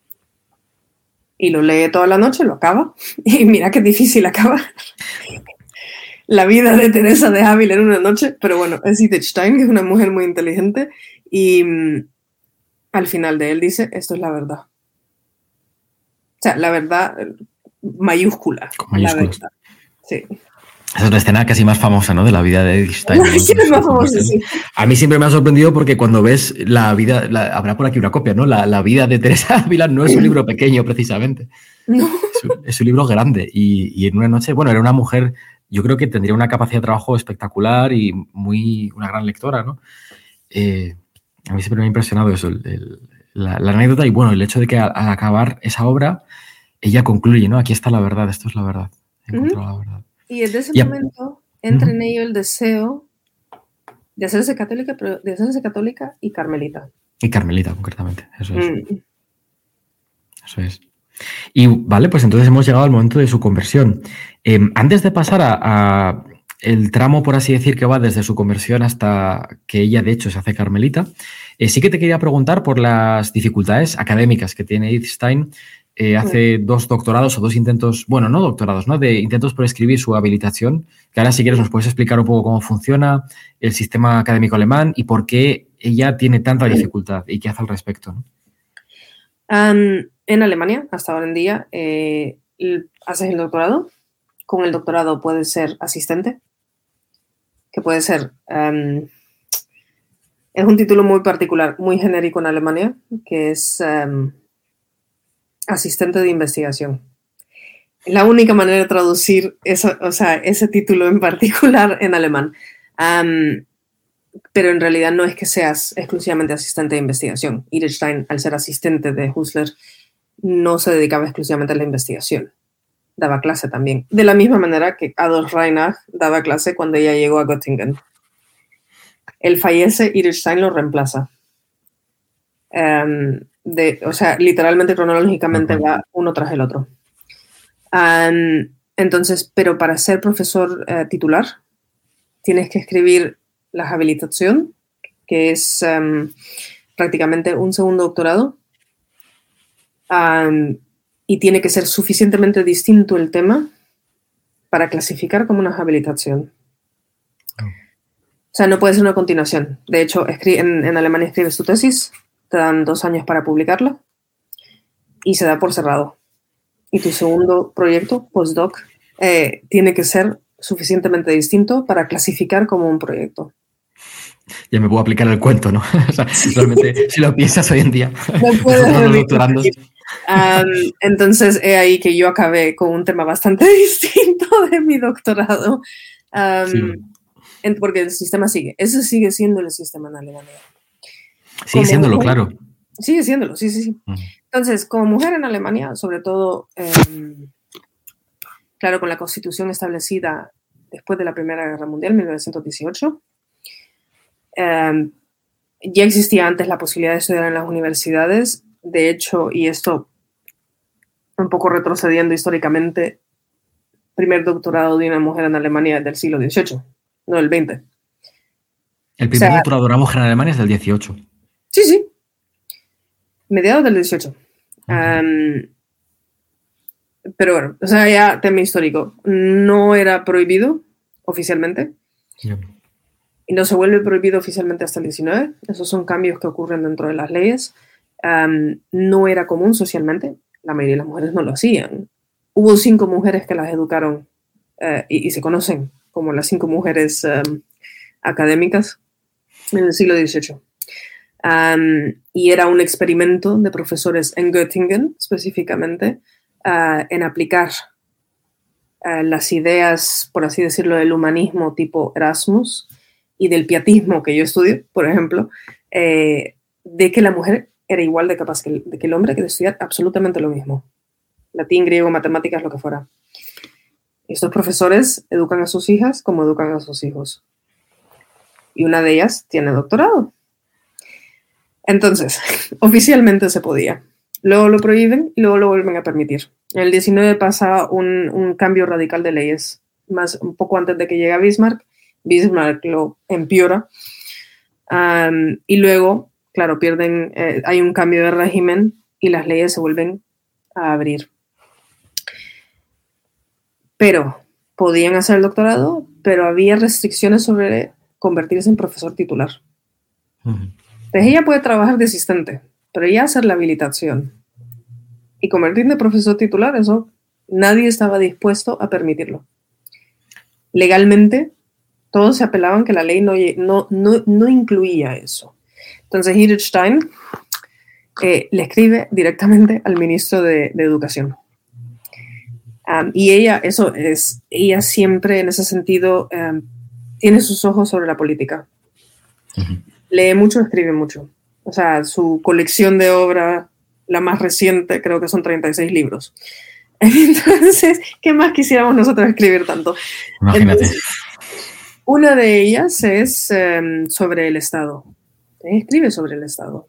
Y lo lee toda la noche, lo acaba, y mira qué difícil acaba la vida de Teresa de Ávila en una noche, pero bueno, es Wittgenstein, que es una mujer muy inteligente, y al final de él dice, esto es la verdad. O sea, la verdad mayúscula. La verdad. Sí. Esa es la escena casi más famosa, ¿no? De la vida de Wittgenstein. Sí, es más famosa, sí. A mí siempre me ha sorprendido porque cuando ves la vida, habrá por aquí una copia, ¿no? La vida de Teresa Ávila no es un libro pequeño, precisamente. No. Es un libro grande y en una noche, bueno, era una mujer, yo creo que tendría una capacidad de trabajo espectacular y una gran lectora, ¿no? A mí siempre me ha impresionado eso, la anécdota y, bueno, el hecho de que al acabar esa obra, ella concluye, ¿no? Aquí está la verdad, esto es la verdad. He encontrado la verdad. Y desde ese momento entra en ello el deseo de hacerse católica, pero de hacerse católica y carmelita. Y carmelita, concretamente, eso es. Eso es. Y vale, pues entonces hemos llegado al momento de su conversión. Antes de pasar a el tramo, por así decir, que va desde su conversión hasta que ella, de hecho, se hace carmelita, sí que te quería preguntar por las dificultades académicas que tiene Wittgenstein. Hace 2 doctorados o 2 intentos, bueno, no doctorados, ¿no? De intentos por escribir su habilitación, que ahora si quieres nos puedes explicar un poco cómo funciona el sistema académico alemán y por qué ella tiene tanta dificultad y qué hace al respecto, ¿no? En Alemania, hasta ahora en día, haces el doctorado. Con el doctorado puedes ser asistente, que puede ser... es un título muy particular, muy genérico en Alemania, que es... asistente de investigación. La única manera de traducir eso, o sea, ese título en particular en alemán. Pero en realidad no es que seas exclusivamente asistente de investigación. Wittgenstein, al ser asistente de Husserl, no se dedicaba exclusivamente a la investigación. Daba clase también. De la misma manera que Adolf Reinach daba clase cuando ella llegó a Göttingen. Él fallece, Wittgenstein lo reemplaza. O sea, literalmente cronológicamente va uno tras el otro. Entonces, pero para ser profesor titular, tienes que escribir la habilitación, que es prácticamente un segundo doctorado, y tiene que ser suficientemente distinto el tema para clasificar como una habilitación. O sea, no puede ser una continuación. De hecho, en Alemania escribes tu tesis, te dan 2 años para publicarla y se da por cerrado. Y tu segundo proyecto, postdoc, tiene que ser suficientemente distinto para clasificar como un proyecto. Ya me puedo aplicar el cuento, ¿no? O sea, realmente, si lo piensas hoy en día, no puedes entonces, he ahí que yo acabé con un tema bastante distinto de mi doctorado. Porque el sistema sigue. Ese sigue siendo el sistema en Alemania. Sigue siéndolo, claro. Sigue siéndolo, sí. Entonces, como mujer en Alemania, sobre todo, claro, con la constitución establecida después de la Primera Guerra Mundial, 1918, ya existía antes la posibilidad de estudiar en las universidades. De hecho, y esto un poco retrocediendo históricamente, primer doctorado de una mujer en Alemania es del siglo XVIII, no del XX. El primer doctorado de una mujer en Alemania es del XVIII. Sí. Mediados del XVIII. Pero bueno, o sea, ya tema histórico. No era prohibido oficialmente. Yeah. Y no se vuelve prohibido oficialmente hasta el 19. Esos son cambios que ocurren dentro de las leyes. No era común socialmente. La mayoría de las mujeres no lo hacían. Hubo 5 mujeres que las educaron y se conocen como las 5 mujeres académicas en el siglo XVIII. Y era un experimento de profesores en Göttingen, específicamente, en aplicar las ideas, por así decirlo, del humanismo tipo Erasmus y del pietismo que yo estudio, por ejemplo, de que la mujer era igual de capaz que el hombre, que de estudiar absolutamente lo mismo. Latín, griego, matemáticas, lo que fuera. Estos profesores educan a sus hijas como educan a sus hijos. Y una de ellas tiene doctorado. Entonces, oficialmente se podía. Luego lo prohíben y luego lo vuelven a permitir. En el 19 pasa un cambio radical de leyes. Un poco antes de que llegue Bismarck. Bismarck lo empeora. Y luego, claro, hay un cambio de régimen y las leyes se vuelven a abrir. Pero podían hacer el doctorado, pero había restricciones sobre convertirse en profesor titular. Uh-huh. Entonces ella puede trabajar de asistente, pero ya hacer la habilitación y convertirse en profesor titular, eso nadie estaba dispuesto a permitirlo. Legalmente, todos se apelaban que la ley no incluía eso. Entonces Edith Stein le escribe directamente al ministro de Educación. Y ella siempre en ese sentido tiene sus ojos sobre la política. Uh-huh. Lee mucho, escribe mucho. O sea, su colección de obra, la más reciente, creo que son 36 libros. Entonces, ¿qué más quisiéramos nosotros escribir tanto? Imagínate. Entonces, una de ellas es sobre el Estado. Escribe sobre el Estado.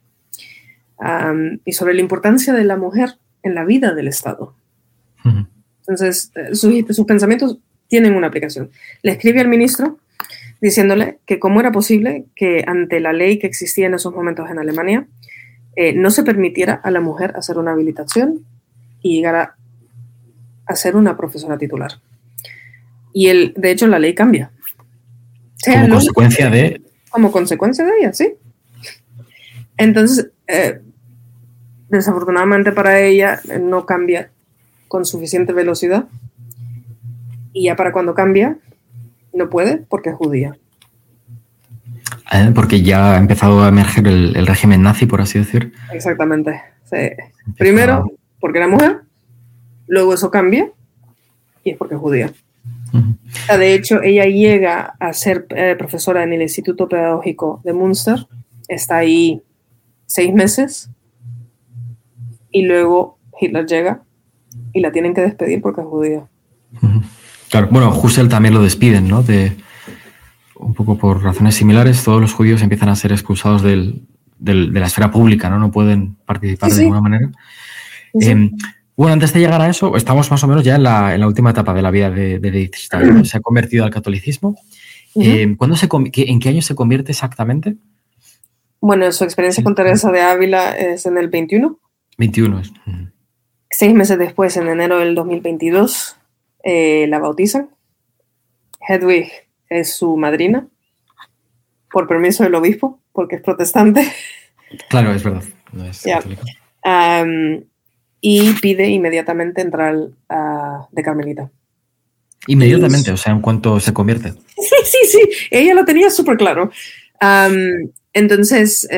Y sobre la importancia de la mujer en la vida del Estado. Uh-huh. Entonces, sus pensamientos tienen una aplicación. Le escribe al ministro diciéndole que cómo era posible que ante la ley que existía en esos momentos en Alemania no se permitiera a la mujer hacer una habilitación y llegar a ser una profesora titular. Y de hecho la ley cambia. Como consecuencia de... Como consecuencia de ella, sí. Entonces, desafortunadamente para ella no cambia con suficiente velocidad y ya para cuando cambia no puede porque es judía. Porque ya ha empezado a emerger el régimen nazi, por así decir. Exactamente. Sí. Primero porque era mujer, luego eso cambia y es porque es judía. Uh-huh. De hecho, ella llega a ser profesora en el Instituto Pedagógico de Münster, está ahí 6 meses y luego Hitler llega y la tienen que despedir porque es judía. Uh-huh. Claro, bueno, Husserl también lo despiden, ¿no? Un poco por razones similares, todos los judíos empiezan a ser expulsados de la esfera pública, ¿no? No pueden participar de ninguna manera. Sí. Bueno, antes de llegar a eso, estamos más o menos ya en la última etapa de la vida de Edith Stein, ¿no? Se ha convertido al catolicismo. Uh-huh. ¿En qué año se convierte exactamente? Bueno, su experiencia con Teresa de Ávila es en el 21. 21. Uh-huh. 6 meses después, en enero del 2022, la bautizan. Hedwig es su madrina, por permiso del obispo, porque es protestante. Claro, es verdad, no es católica. Y pide inmediatamente entrar de carmelita. Inmediatamente, o sea, en cuanto se convierte. Sí, ella lo tenía súper claro. Entonces,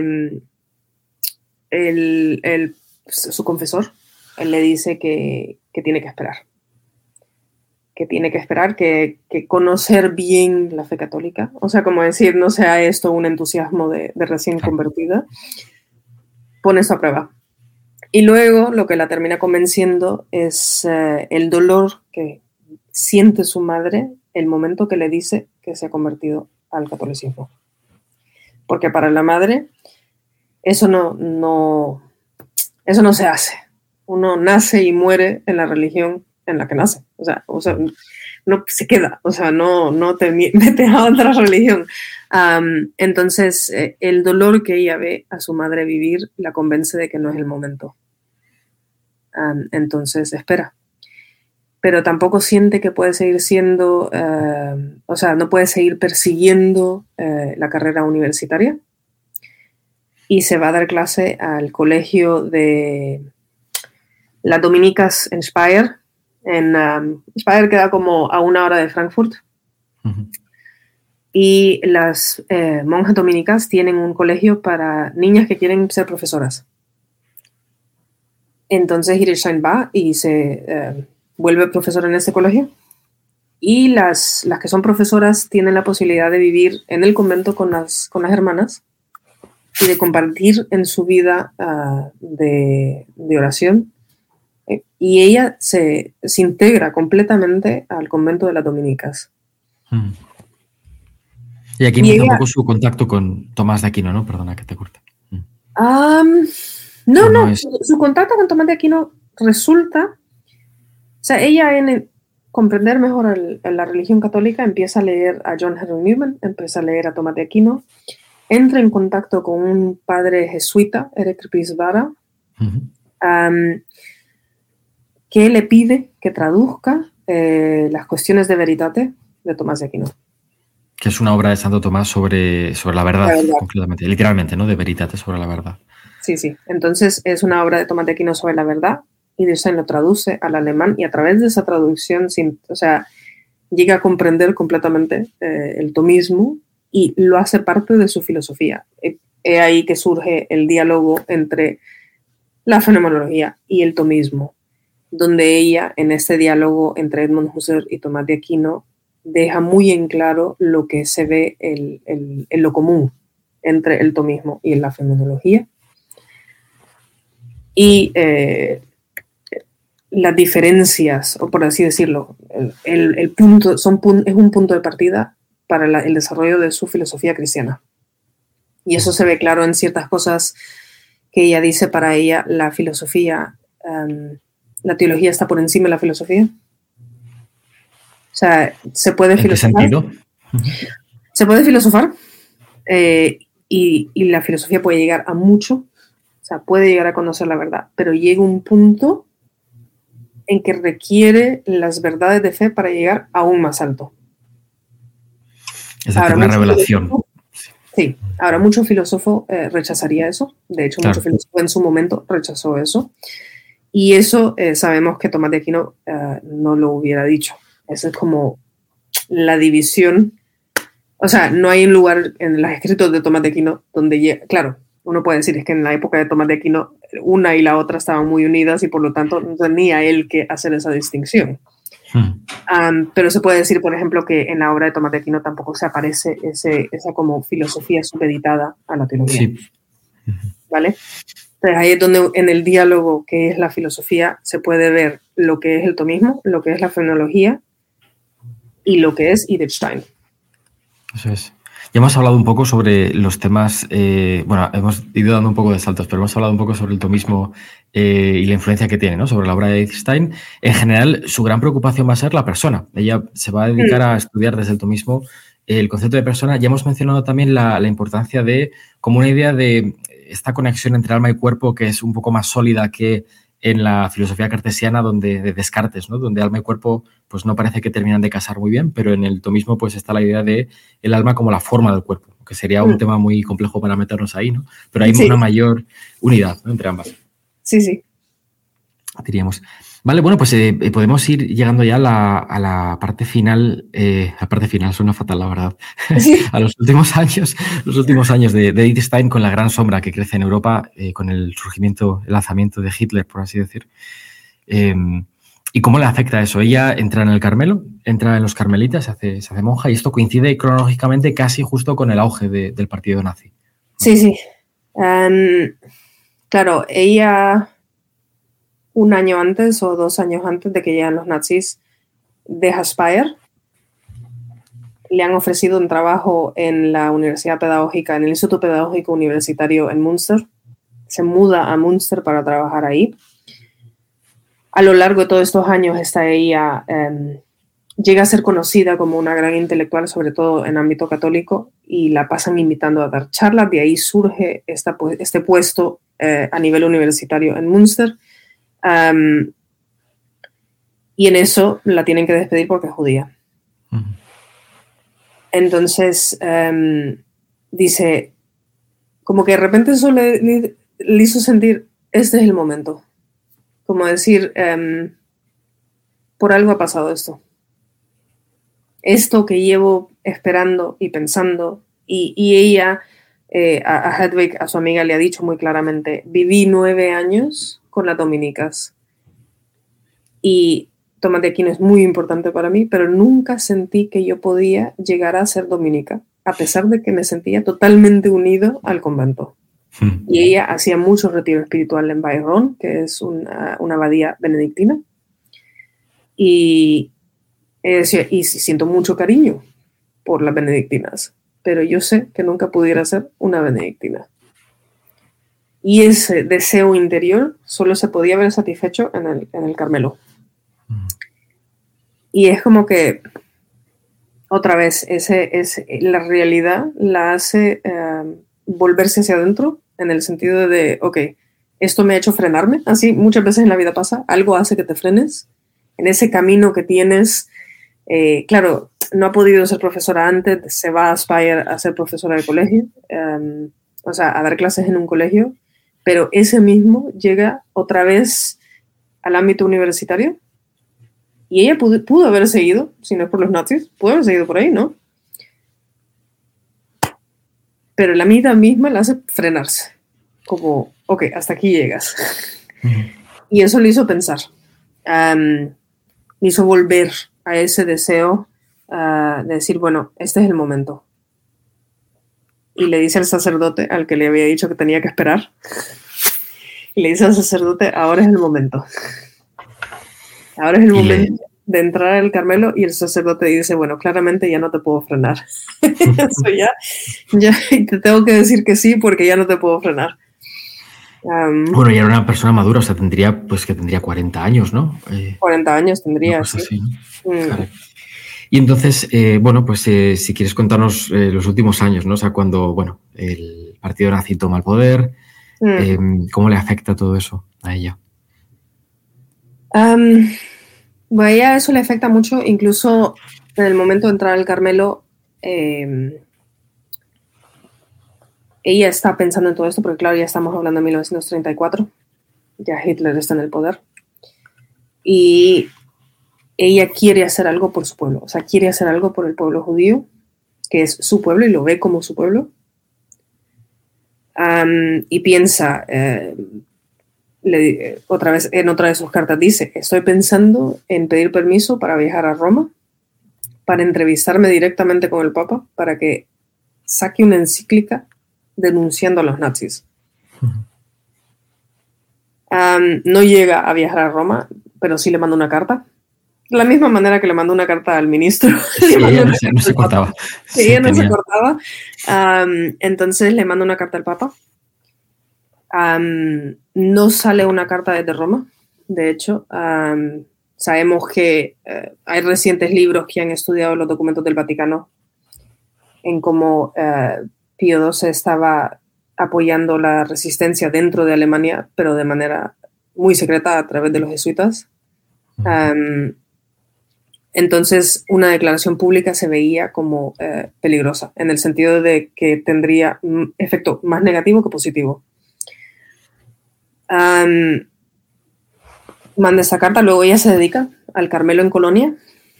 su confesor, él le dice que tiene que esperar. Que tiene que esperar, que conocer bien la fe católica. O sea, como decir, no sea esto un entusiasmo de recién convertida. Pone eso a prueba. Y luego lo que la termina convenciendo es el dolor que siente su madre el momento que le dice que se ha convertido al catolicismo. Porque para la madre eso no se hace. Uno nace y muere en la religión en la que nace. O sea no se queda. O sea, no te metes a otra religión. Entonces, el dolor que ella ve a su madre vivir la convence de que no es el momento. Entonces, espera. pero tampoco siente que puede seguir siendo, o sea, no puede seguir persiguiendo la carrera universitaria. Y se va a dar clase al colegio de las dominicas en Speyer. Speyer queda como a 1 hora de Frankfurt. Uh-huh. Y las monjas dominicas tienen un colegio para niñas que quieren ser profesoras. Entonces Hildesheim va y se vuelve profesora en ese colegio. Y las que son profesoras tienen la posibilidad de vivir en el convento con las hermanas y de compartir en su vida de oración. Y ella se integra completamente al convento de las dominicas. Y aquí empieza un poco su contacto con Tomás de Aquino, ¿no? Perdona que te corte. No, su contacto con Tomás de Aquino resulta, o sea, ella en comprender mejor la religión católica empieza a leer a John Henry Newman, empieza a leer a Tomás de Aquino, entra en contacto con un padre jesuita, Erik Pisvara, que le pide que traduzca las cuestiones de veritate de Tomás de Aquino. Que es una obra de Santo Tomás sobre la verdad, completamente, literalmente, ¿no? De veritate, sobre la verdad. Sí. Entonces es una obra de Tomás de Aquino sobre la verdad y Hildesheim lo traduce al alemán y a través de esa traducción, llega a comprender completamente el tomismo y lo hace parte de su filosofía. Es ahí que surge el diálogo entre la fenomenología y el tomismo, donde ella, en este diálogo entre Edmund Husserl y Tomás de Aquino, deja muy en claro lo que se ve en lo común entre el tomismo y la fenomenología. Y las diferencias, o por así decirlo, el punto, es un punto de partida para el desarrollo de su filosofía cristiana. Y eso se ve claro en ciertas cosas que ella dice. Para ella la filosofía, la teología está por encima de la filosofía. O sea, se puede filosofar. ¿En qué sentido? Se puede filosofar y la filosofía puede llegar a mucho, o sea, puede llegar a conocer la verdad, pero llega un punto en que requiere las verdades de fe para llegar aún más alto. Es decir, una revelación. Sí, ahora mucho filósofo rechazaría eso. De hecho, mucho filósofo en su momento rechazó eso. Y eso sabemos que Tomás de Aquino no lo hubiera dicho. Esa es como la división. O sea, no hay un lugar en los escritos de Tomás de Aquino donde, claro, uno puede decir es que en la época de Tomás de Aquino una y la otra estaban muy unidas y por lo tanto no tenía él que hacer esa distinción. Pero se puede decir, por ejemplo, que en la obra de Tomás de Aquino tampoco se aparece esa como filosofía supeditada a la teología. Sí. ¿Vale? Entonces ahí es donde en el diálogo que es la filosofía se puede ver lo que es el tomismo, lo que es la fenomenología y lo que es Hildesheim. Eso es. Ya hemos hablado un poco sobre los temas, hemos ido dando un poco de saltos, pero hemos hablado un poco sobre el tomismo y la influencia que tiene, ¿no? Sobre la obra de Hildesheim. En general, su gran preocupación va a ser la persona. Ella se va a dedicar a estudiar desde el tomismo el concepto de persona. Ya hemos mencionado también la importancia de, como una idea de esta conexión entre alma y cuerpo que es un poco más sólida que en la filosofía cartesiana de Descartes, ¿no? Donde alma y cuerpo pues no parece que terminan de casar muy bien, pero en el tomismo pues está la idea de el alma como la forma del cuerpo, que sería un tema muy complejo para meternos ahí, ¿no? Pero hay una mayor unidad, ¿no? Entre ambas. Sí. Diríamos. Vale, bueno, pues podemos ir llegando ya a la parte final. La parte final suena fatal, la verdad. Sí. A los últimos años de Hildesheim, con la gran sombra que crece en Europa, con el lanzamiento de Hitler, por así decir. ¿Y cómo le afecta eso? Ella entra en el Carmelo, entra en los carmelitas, se hace monja, y esto coincide cronológicamente casi justo con el auge del partido nazi. Sí. Claro, ella 1 año antes o 2 años antes de que lleguen los nazis, deja Speyer. Le han ofrecido un trabajo en la Universidad Pedagógica, en el Instituto Pedagógico Universitario en Münster. Se muda a Münster para trabajar ahí. A lo largo de todos estos años, ella llega a ser conocida como una gran intelectual, sobre todo en ámbito católico, y la pasan invitando a dar charlas. De ahí surge este puesto a nivel universitario en Münster. Y en eso la tienen que despedir porque es judía. Entonces, dice, como que de repente eso le hizo sentir, este es el momento. Como decir, por algo ha pasado esto. Esto que llevo esperando y pensando, y ella, a Hedwig, a su amiga, le ha dicho muy claramente, viví 9 años con las dominicas. Y Tomás de Aquino es muy importante para mí, pero nunca sentí que yo podía llegar a ser dominica, a pesar de que me sentía totalmente unido al convento. Y ella hacía mucho retiro espiritual en Bayonne, que es una abadía benedictina. Y siento mucho cariño por las benedictinas, pero yo sé que nunca pudiera ser una benedictina. Y ese deseo interior solo se podía ver satisfecho en el Carmelo. Y es como que, otra vez, la realidad la hace volverse hacia adentro, en el sentido de, ok, esto me ha hecho frenarme. Así muchas veces en la vida pasa, algo hace que te frenes. En ese camino que tienes, claro, no ha podido ser profesora antes, se va a Spire a ser profesora de colegio, o sea, a dar clases en un colegio, pero ese mismo llega otra vez al ámbito universitario. Y ella pudo haber seguido, si no es por los nazis, pudo haber seguido por ahí, ¿no? Pero la vida misma la hace frenarse. Como, ok, hasta aquí llegas. Y eso le hizo pensar. Le hizo volver a ese deseo de decir, bueno, este es el momento. Y le dice al sacerdote, al que le había dicho que tenía que esperar, y le dice al sacerdote, ahora es el momento. Ahora es el momento de entrar al Carmelo, y el sacerdote dice, bueno, claramente ya no te puedo frenar. Eso ya te tengo que decir que sí, porque ya no te puedo frenar. Bueno, ya era una persona madura, o sea, tendría 40 años, ¿no? 40 años tendría, sí. Así, ¿no? Claro. Y entonces, bueno, pues si quieres contarnos los últimos años, ¿no? O sea, cuando, bueno, el partido nazi toma el poder, ¿cómo le afecta todo eso a ella? Bueno, a ella eso le afecta mucho, incluso en el momento de entrar al Carmelo, ella está pensando en todo esto, porque claro, ya estamos hablando de 1934, ya Hitler está en el poder, y ella quiere hacer algo por su pueblo, o sea, quiere hacer algo por el pueblo judío, que es su pueblo y lo ve como su pueblo, y piensa, otra vez en otra de sus cartas dice, estoy pensando en pedir permiso para viajar a Roma, para entrevistarme directamente con el Papa, para que saque una encíclica denunciando a los nazis. No llega a viajar a Roma, pero sí le manda una carta. De la misma manera que le mandó una carta al ministro. Sí, ella no se cortaba. Sí, ella no se cortaba. Entonces le manda una carta al Papa. No sale una carta desde Roma. De hecho, sabemos que hay recientes libros que han estudiado los documentos del Vaticano en cómo Pío XII estaba apoyando la resistencia dentro de Alemania, pero de manera muy secreta a través de los jesuitas. Entonces, una declaración pública se veía como peligrosa, en el sentido de que tendría efecto más negativo que positivo. Manda esta carta, luego ella se dedica al Carmelo en Colonia.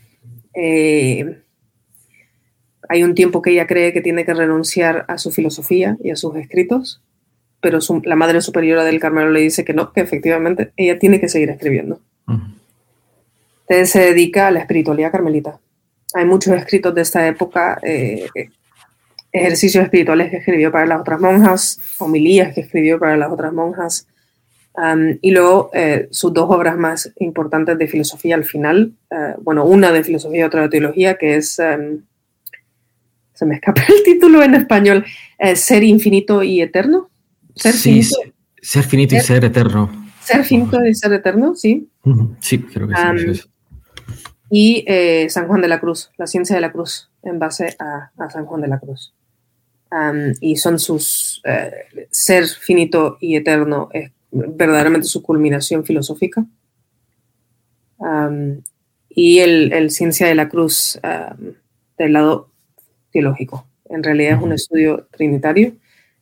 Hay un tiempo que ella cree que tiene que renunciar a su filosofía y a sus escritos, pero la madre superiora del Carmelo le dice que no, que efectivamente ella tiene que seguir escribiendo. Entonces se dedica a la espiritualidad carmelita. Hay muchos escritos de esta época, ejercicios espirituales que escribió para las otras monjas, homilías que escribió para las otras monjas, y luego sus 2 obras más importantes de filosofía al final, bueno, una de filosofía y otra de teología, que es, se me escapa el título en español, Ser infinito y eterno. Ser finito y ser eterno. Ser finito y ser eterno, sí. Sí, creo que sí. Eso. Y San Juan de la Cruz, la ciencia de la cruz, en base a San Juan de la Cruz. Y son sus ser finito y eterno, es verdaderamente su culminación filosófica. y el Ciencia de la Cruz del lado teológico. En realidad es un estudio trinitario.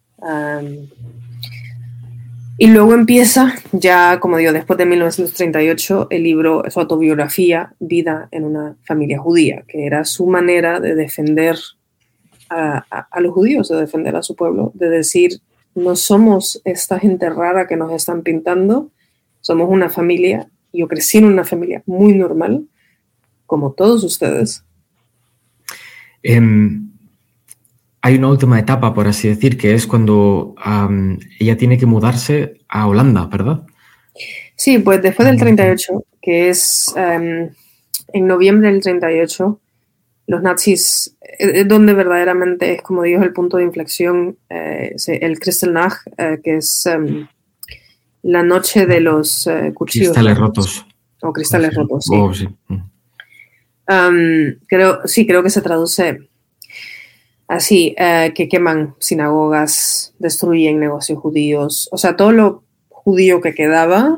Y luego empieza, ya como digo, después de 1938, el libro, su autobiografía, Vida en una familia judía, que era su manera de defender a los judíos, de defender a su pueblo, de decir, no somos esta gente rara que nos están pintando, somos una familia, yo crecí en una familia muy normal, como todos ustedes. Hay una última etapa, por así decir, que es cuando ella tiene que mudarse a Holanda, ¿verdad? Sí, pues después del 38, que es en noviembre del 38, los nazis, donde verdaderamente es, como digo, el punto de inflexión, el Kristallnacht, que es la noche de los cuchillos. Cristales rotos. O cristales rotos, sí. Oh, sí. Creo que se traduce así, que queman sinagogas, destruyen negocios judíos, o sea, todo lo judío que quedaba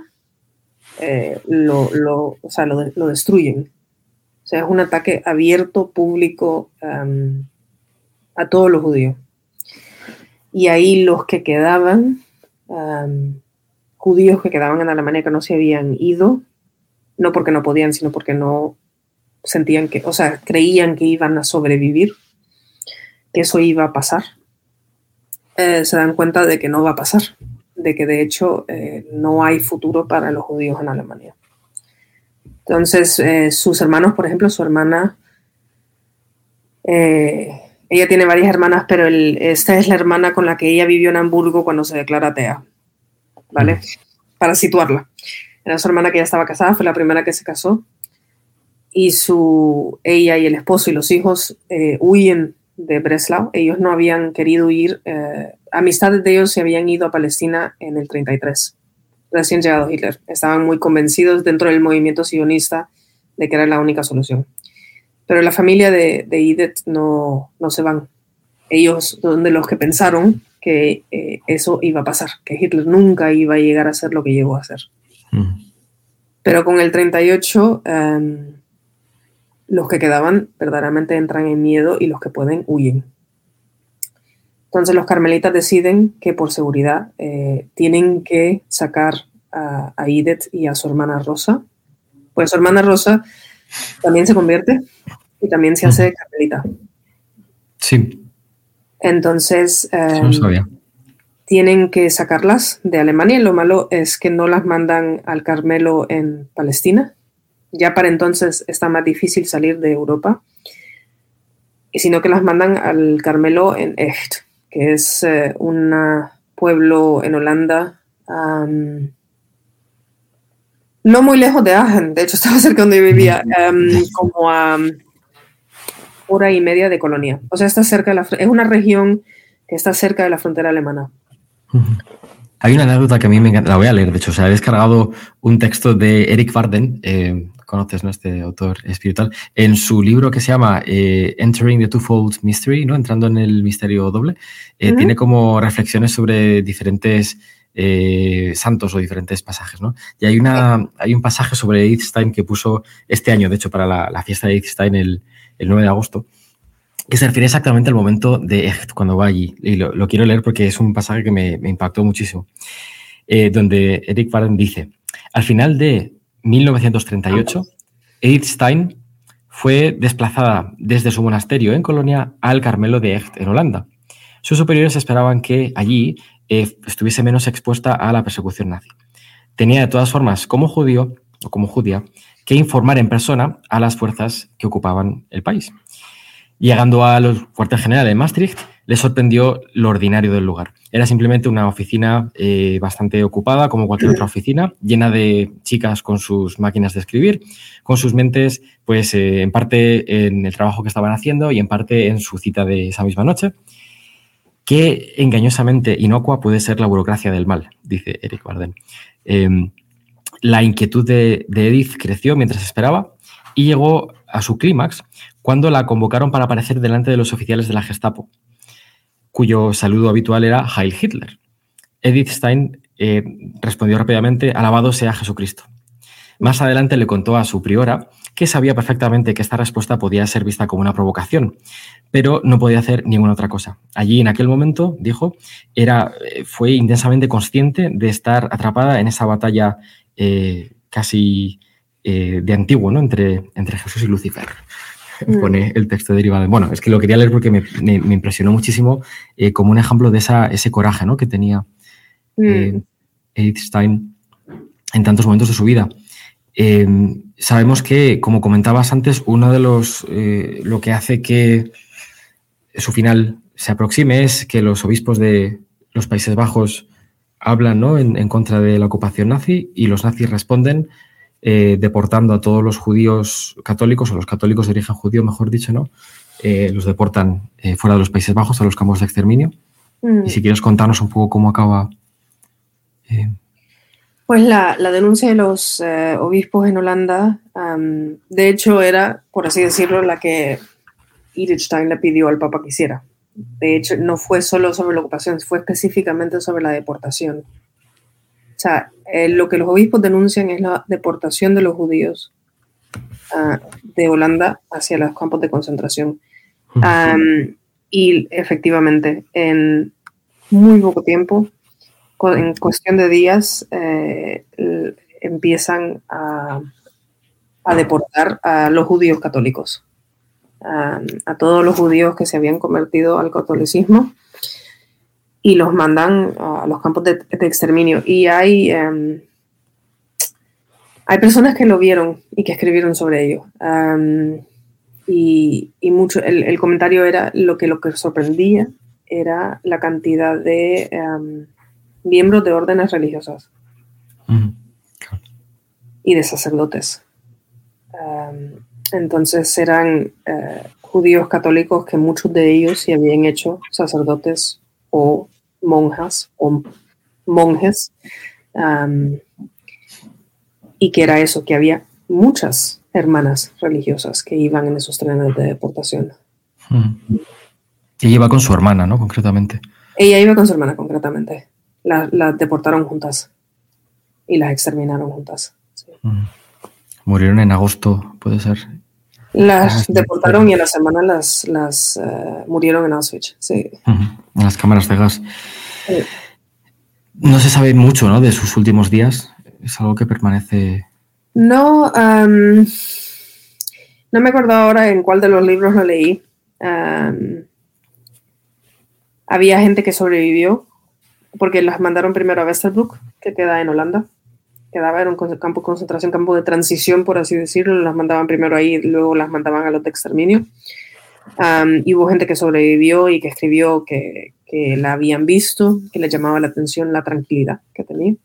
lo destruyen. O sea, es un ataque abierto, público, a todos los judíos. Y ahí los que quedaban, judíos que quedaban en Alemania que no se habían ido, no porque no podían, sino porque no sentían que, o sea, creían que iban a sobrevivir, que eso iba a pasar, se dan cuenta de que no va a pasar, de que de hecho no hay futuro para los judíos en Alemania. Entonces, sus hermanos, por ejemplo, su hermana, ella tiene varias hermanas, pero esta es la hermana con la que ella vivió en Hamburgo cuando se declara atea, ¿vale? Para situarla. Era su hermana que ya estaba casada, fue la primera que se casó, y ella y el esposo y los hijos huyen de Breslau. Ellos no habían querido ir, amistades de ellos se habían ido a Palestina en el 33. Recién llegado Hitler. Estaban muy convencidos dentro del movimiento sionista de que era la única solución. Pero la familia de Edith no se van. Ellos son de los que pensaron que eso iba a pasar, que Hitler nunca iba a llegar a hacer lo que llegó a hacer. Pero con el 38, los que quedaban verdaderamente entran en miedo y los que pueden huyen. Entonces los carmelitas deciden que por seguridad tienen que sacar a Edith y a su hermana Rosa. Pues su hermana Rosa también se convierte y también se hace carmelita. Sí. Entonces no sabía. tienen que sacarlas de Alemania. Lo malo es que no las mandan al Carmelo en Palestina. Ya para entonces está más difícil salir de Europa. Y sino que las mandan al Carmelo en Echt, que es un pueblo en Holanda, no muy lejos de Aachen, de hecho estaba cerca donde yo vivía, como a hora y media de Colonia. O sea, está cerca es una región que está cerca de la frontera alemana. Hay una anécdota que a mí me encanta, la voy a leer, de hecho, o sea, he descargado un texto de Eric Varden, conoces, ¿no?, este autor espiritual, en su libro que se llama Entering the Twofold Mystery, ¿no?, entrando en el misterio doble, tiene como reflexiones sobre diferentes santos o diferentes pasajes, ¿no? Y hay un pasaje sobre Edith Stein que puso este año, de hecho, para la fiesta de Edith Stein el 9 de agosto, que se refiere exactamente al momento de Echt, cuando va allí. Y lo quiero leer porque es un pasaje que me impactó muchísimo, donde Eric Varden dice: al final de 1938, Edith Stein fue desplazada desde su monasterio en Colonia al Carmelo de Echt, en Holanda. Sus superiores esperaban que allí estuviese menos expuesta a la persecución nazi. Tenía, de todas formas, como judío o como judía, que informar en persona a las fuerzas que ocupaban el país. Llegando al cuartel general de Maastricht, le sorprendió lo ordinario del lugar. Era simplemente una oficina bastante ocupada, como cualquier otra oficina, llena de chicas con sus máquinas de escribir, con sus mentes, pues en parte en el trabajo que estaban haciendo y en parte en su cita de esa misma noche. Qué engañosamente inocua puede ser la burocracia del mal, dice Eric Varden. La inquietud de Edith creció mientras esperaba y llegó a su clímax cuando la convocaron para aparecer delante de los oficiales de la Gestapo, cuyo saludo habitual era Heil Hitler. Edith Stein respondió rápidamente: alabado sea Jesucristo. Más adelante le contó a su priora que sabía perfectamente que esta respuesta podía ser vista como una provocación, pero no podía hacer ninguna otra cosa. Allí, en aquel momento, dijo, fue intensamente consciente de estar atrapada en esa batalla casi de antiguo, ¿no? Entre Jesús y Lucifer. Pone el texto derivado. Bueno, es que lo quería leer porque me impresionó muchísimo como un ejemplo de ese coraje, ¿no? Que tenía Edith Stein en tantos momentos de su vida. Sabemos que, como comentabas antes, uno de lo que hace que su final se aproxime es que los obispos de los Países Bajos hablan, ¿no? en contra de la ocupación nazi, y los nazis responden deportando a todos los judíos católicos, o los católicos de origen judío, mejor dicho, ¿no? Los deportan fuera de los Países Bajos a los campos de exterminio. Y si quieres contarnos un poco cómo acaba. Pues la denuncia de los obispos en Holanda, de hecho, era, por así decirlo, la que Edith Stein le pidió al Papa que hiciera. De hecho, no fue solo sobre la ocupación, fue específicamente sobre la deportación. O sea, lo que los obispos denuncian es la deportación de los judíos de Holanda hacia los campos de concentración. Y efectivamente, en muy poco tiempo, en cuestión de días, empiezan a deportar a los judíos católicos, a todos los judíos que se habían convertido al catolicismo, y los mandan a los campos de exterminio. Y hay personas que lo vieron y que escribieron sobre ello. Y mucho, el comentario era lo que sorprendía era la cantidad de miembros de órdenes religiosas y de sacerdotes. Entonces eran judíos católicos que muchos de ellos se habían hecho sacerdotes o monjas o monjes, y que era eso, que había muchas hermanas religiosas que iban en esos trenes de deportación. Ella iba con su hermana, ¿no? Concretamente. Ella iba con su hermana, concretamente. Las deportaron juntas y las exterminaron juntas. Sí. Murieron en agosto, puede ser. Las deportaron y a la semana las murieron en Auschwitz, sí. En las cámaras de gas. Sí. No se sabe mucho, ¿no? De sus últimos días. Es algo que permanece... No, no me acuerdo ahora en cuál de los libros lo leí. Había gente que sobrevivió porque las mandaron primero a Westerbork, que queda en Holanda. Quedaba en un campo de concentración, campo de transición, por así decirlo. Las mandaban primero ahí, luego las mandaban a los de exterminio. Y hubo gente que sobrevivió y que escribió que la habían visto, que le llamaba la atención la tranquilidad que tenía.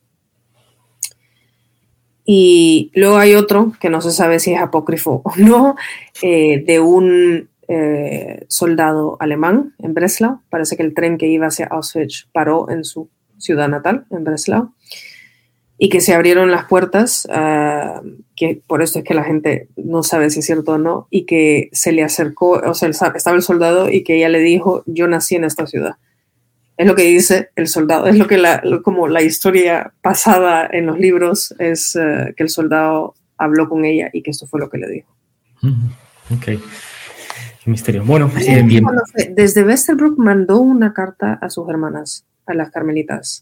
Y luego hay otro, que no se sabe si es apócrifo o no, de un soldado alemán en Breslau. Parece que el tren que iba hacia Auschwitz paró en su ciudad natal, en Breslau, y que se abrieron las puertas, que por eso es que la gente no sabe si es cierto o no, y que se le acercó, o sea, estaba el soldado y que ella le dijo, yo nací en esta ciudad. Es lo que dice el soldado, es lo que como la historia pasada en los libros es que el soldado habló con ella y que esto fue lo que le dijo. Ok, qué misterio. Bueno, bien. Desde Westerbork mandó una carta a sus hermanas, a las carmelitas.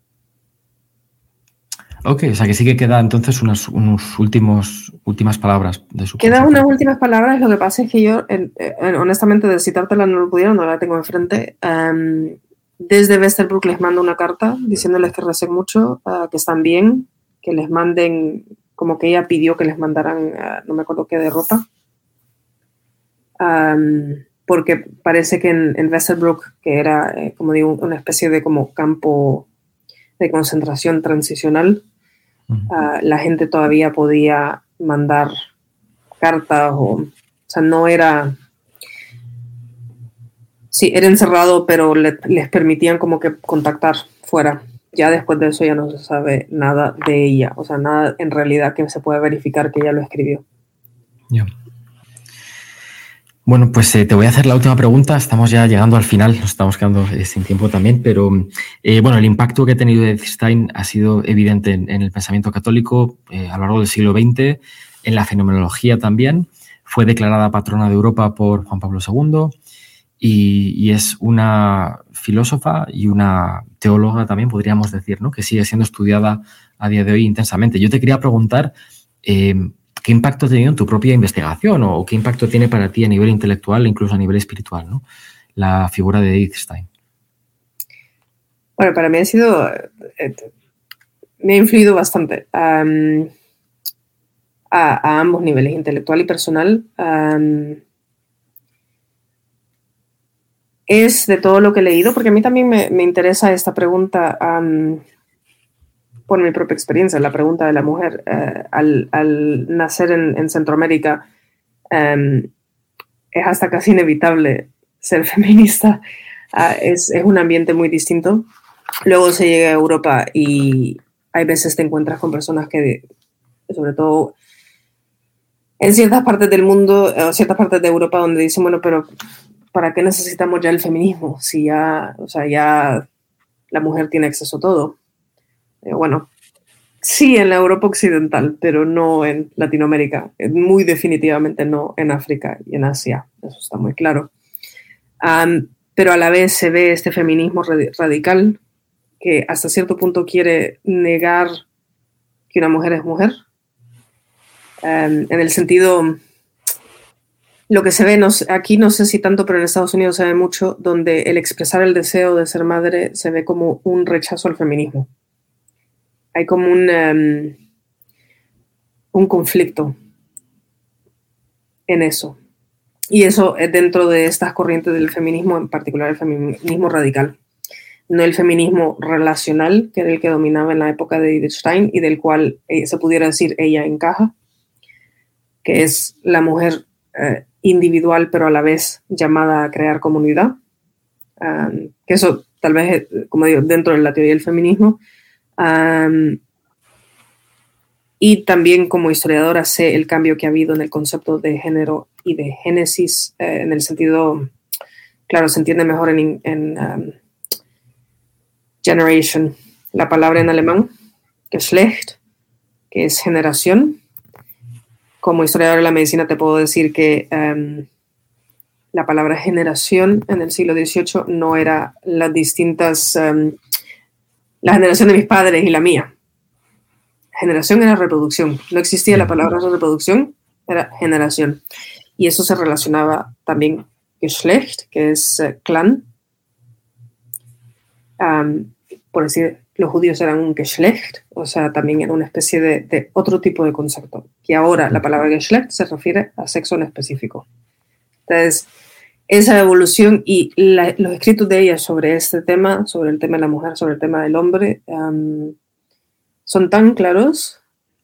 Ok, o sea que sí que queda entonces unas últimas palabras de su Quedan unas últimas palabras, lo que pasa es que yo, honestamente, de citártela no lo pudiera, no la tengo enfrente. Desde Westerbork les mando una carta diciéndoles que recen mucho, que están bien, que les manden, como que ella pidió que les mandaran, no me acuerdo qué, de ropa. Porque parece que en Westerbork, que era, como digo, una especie de como campo de concentración transicional, la gente todavía podía mandar cartas, o sea, no era... Sí, era encerrado, pero les permitían como que contactar fuera. Ya después de eso ya no se sabe nada de ella, o sea, nada en realidad que se pueda verificar que ella lo escribió. Yeah. Bueno, pues te voy a hacer la última pregunta. Estamos ya llegando al final, nos estamos quedando sin tiempo también, pero bueno, el impacto que ha tenido Edith Stein ha sido evidente en el pensamiento católico a lo largo del siglo XX, en la fenomenología también. Fue declarada patrona de Europa por Juan Pablo II y es una filósofa y una teóloga también, podríamos decir, ¿no? Que sigue siendo estudiada a día de hoy intensamente. Yo te quería preguntar ¿qué impacto ha tenido en tu propia investigación o qué impacto tiene para ti a nivel intelectual e incluso a nivel espiritual, ¿no? La figura de Edith Stein? Bueno, para mí me ha influido bastante a ambos niveles, intelectual y personal. Es de todo lo que he leído, porque a mí también me interesa esta pregunta por mi propia experiencia, la pregunta de la mujer. Al nacer en Centroamérica, es hasta casi inevitable ser feminista. Es un ambiente muy distinto. Luego se llega a Europa y hay veces te encuentras con personas que, sobre todo en ciertas partes del mundo, o ciertas partes de Europa, donde dicen, bueno, pero ¿para qué necesitamos ya el feminismo? Si ya, o sea, ya la mujer tiene acceso a todo. Bueno, sí en la Europa occidental, pero no en Latinoamérica. Muy definitivamente no en África y en Asia. Eso está muy claro. Pero a la vez se ve este feminismo radical que hasta cierto punto quiere negar que una mujer es mujer. En el sentido, lo que se ve, aquí no sé si tanto, pero en Estados Unidos se ve mucho, donde el expresar el deseo de ser madre se ve como un rechazo al feminismo. Hay como un conflicto en eso. Y eso es dentro de estas corrientes del feminismo, en particular el feminismo radical. No el feminismo relacional, que era el que dominaba en la época de Edith Stein y del cual se pudiera decir ella encaja, que es la mujer individual, pero a la vez llamada a crear comunidad. Que eso tal vez, como digo, dentro de la teoría del feminismo. Y también como historiadora sé el cambio que ha habido en el concepto de género y de génesis, en el sentido, claro, se entiende mejor en generation, la palabra en alemán, Geschlecht, que es generación. Como historiadora de la medicina te puedo decir que la palabra generación en el siglo XVIII no era la generación de mis padres y la mía. Generación era reproducción. No existía la palabra reproducción, era generación. Y eso se relacionaba también Geschlecht, que es clan. Por decir, los judíos eran un Geschlecht, o sea, también era una especie de otro tipo de concepto. Y ahora la palabra Geschlecht se refiere a sexo en específico. Entonces, esa evolución y los escritos de ella sobre este tema, sobre el tema de la mujer, sobre el tema del hombre, son tan claros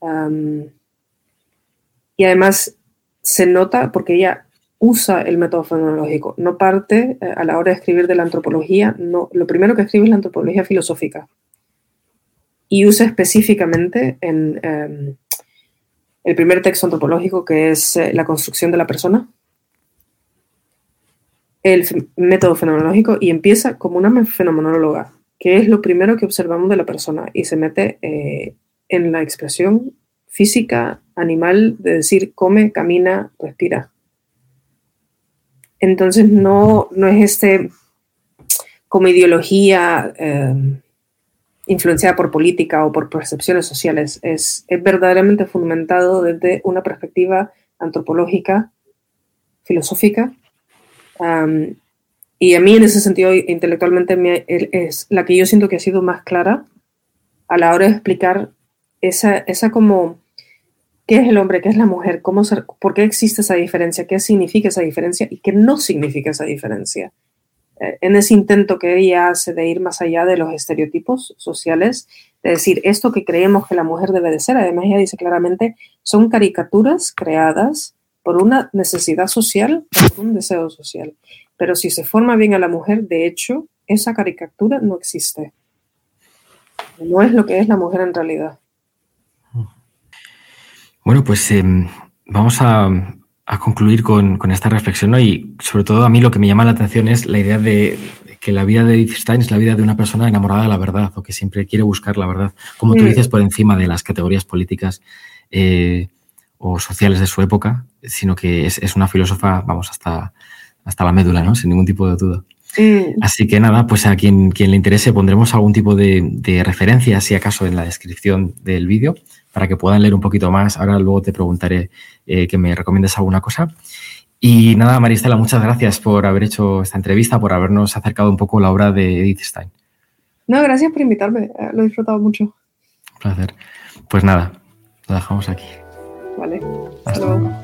y además se nota porque ella usa el método fenomenológico, no parte a la hora de escribir de la antropología, no, lo primero que escribe es la antropología filosófica y usa específicamente en el primer texto antropológico, que es la construcción de la persona, el método fenomenológico, y empieza como una fenomenóloga, que es lo primero que observamos de la persona, y se mete en la expresión física, animal, de decir come, camina, respira. Entonces no es como ideología influenciada por política o por percepciones sociales, es verdaderamente fundamentado desde una perspectiva antropológica, filosófica, y a mí en ese sentido intelectualmente es la que yo siento que ha sido más clara a la hora de explicar esa como qué es el hombre, qué es la mujer, por qué existe esa diferencia, qué significa esa diferencia y qué no significa esa diferencia. En ese intento que ella hace de ir más allá de los estereotipos sociales, de decir esto que creemos que la mujer debe de ser, además ella dice claramente, son caricaturas creadas por una necesidad social o por un deseo social. Pero si se forma bien a la mujer, de hecho, esa caricatura no existe. No es lo que es la mujer en realidad. Bueno, pues vamos a concluir con esta reflexión, ¿no? Y sobre todo a mí lo que me llama la atención es la idea de que la vida de Edith Stein es la vida de una persona enamorada de la verdad o que siempre quiere buscar la verdad, como tú dices, por encima de las categorías políticas o sociales de su época, sino que es una filósofa, vamos, hasta la médula, ¿no? Sin ningún tipo de duda. Así que nada, pues a quien le interese pondremos algún tipo de referencia, si acaso, en la descripción del vídeo para que puedan leer un poquito más. Ahora luego te preguntaré que me recomiendes alguna cosa. Y nada, María Estela, muchas gracias por haber hecho esta entrevista, por habernos acercado un poco la obra de Edith Stein. No, gracias por invitarme. Lo he disfrutado mucho. Un placer. Pues nada, lo dejamos aquí. Vale. Hasta luego.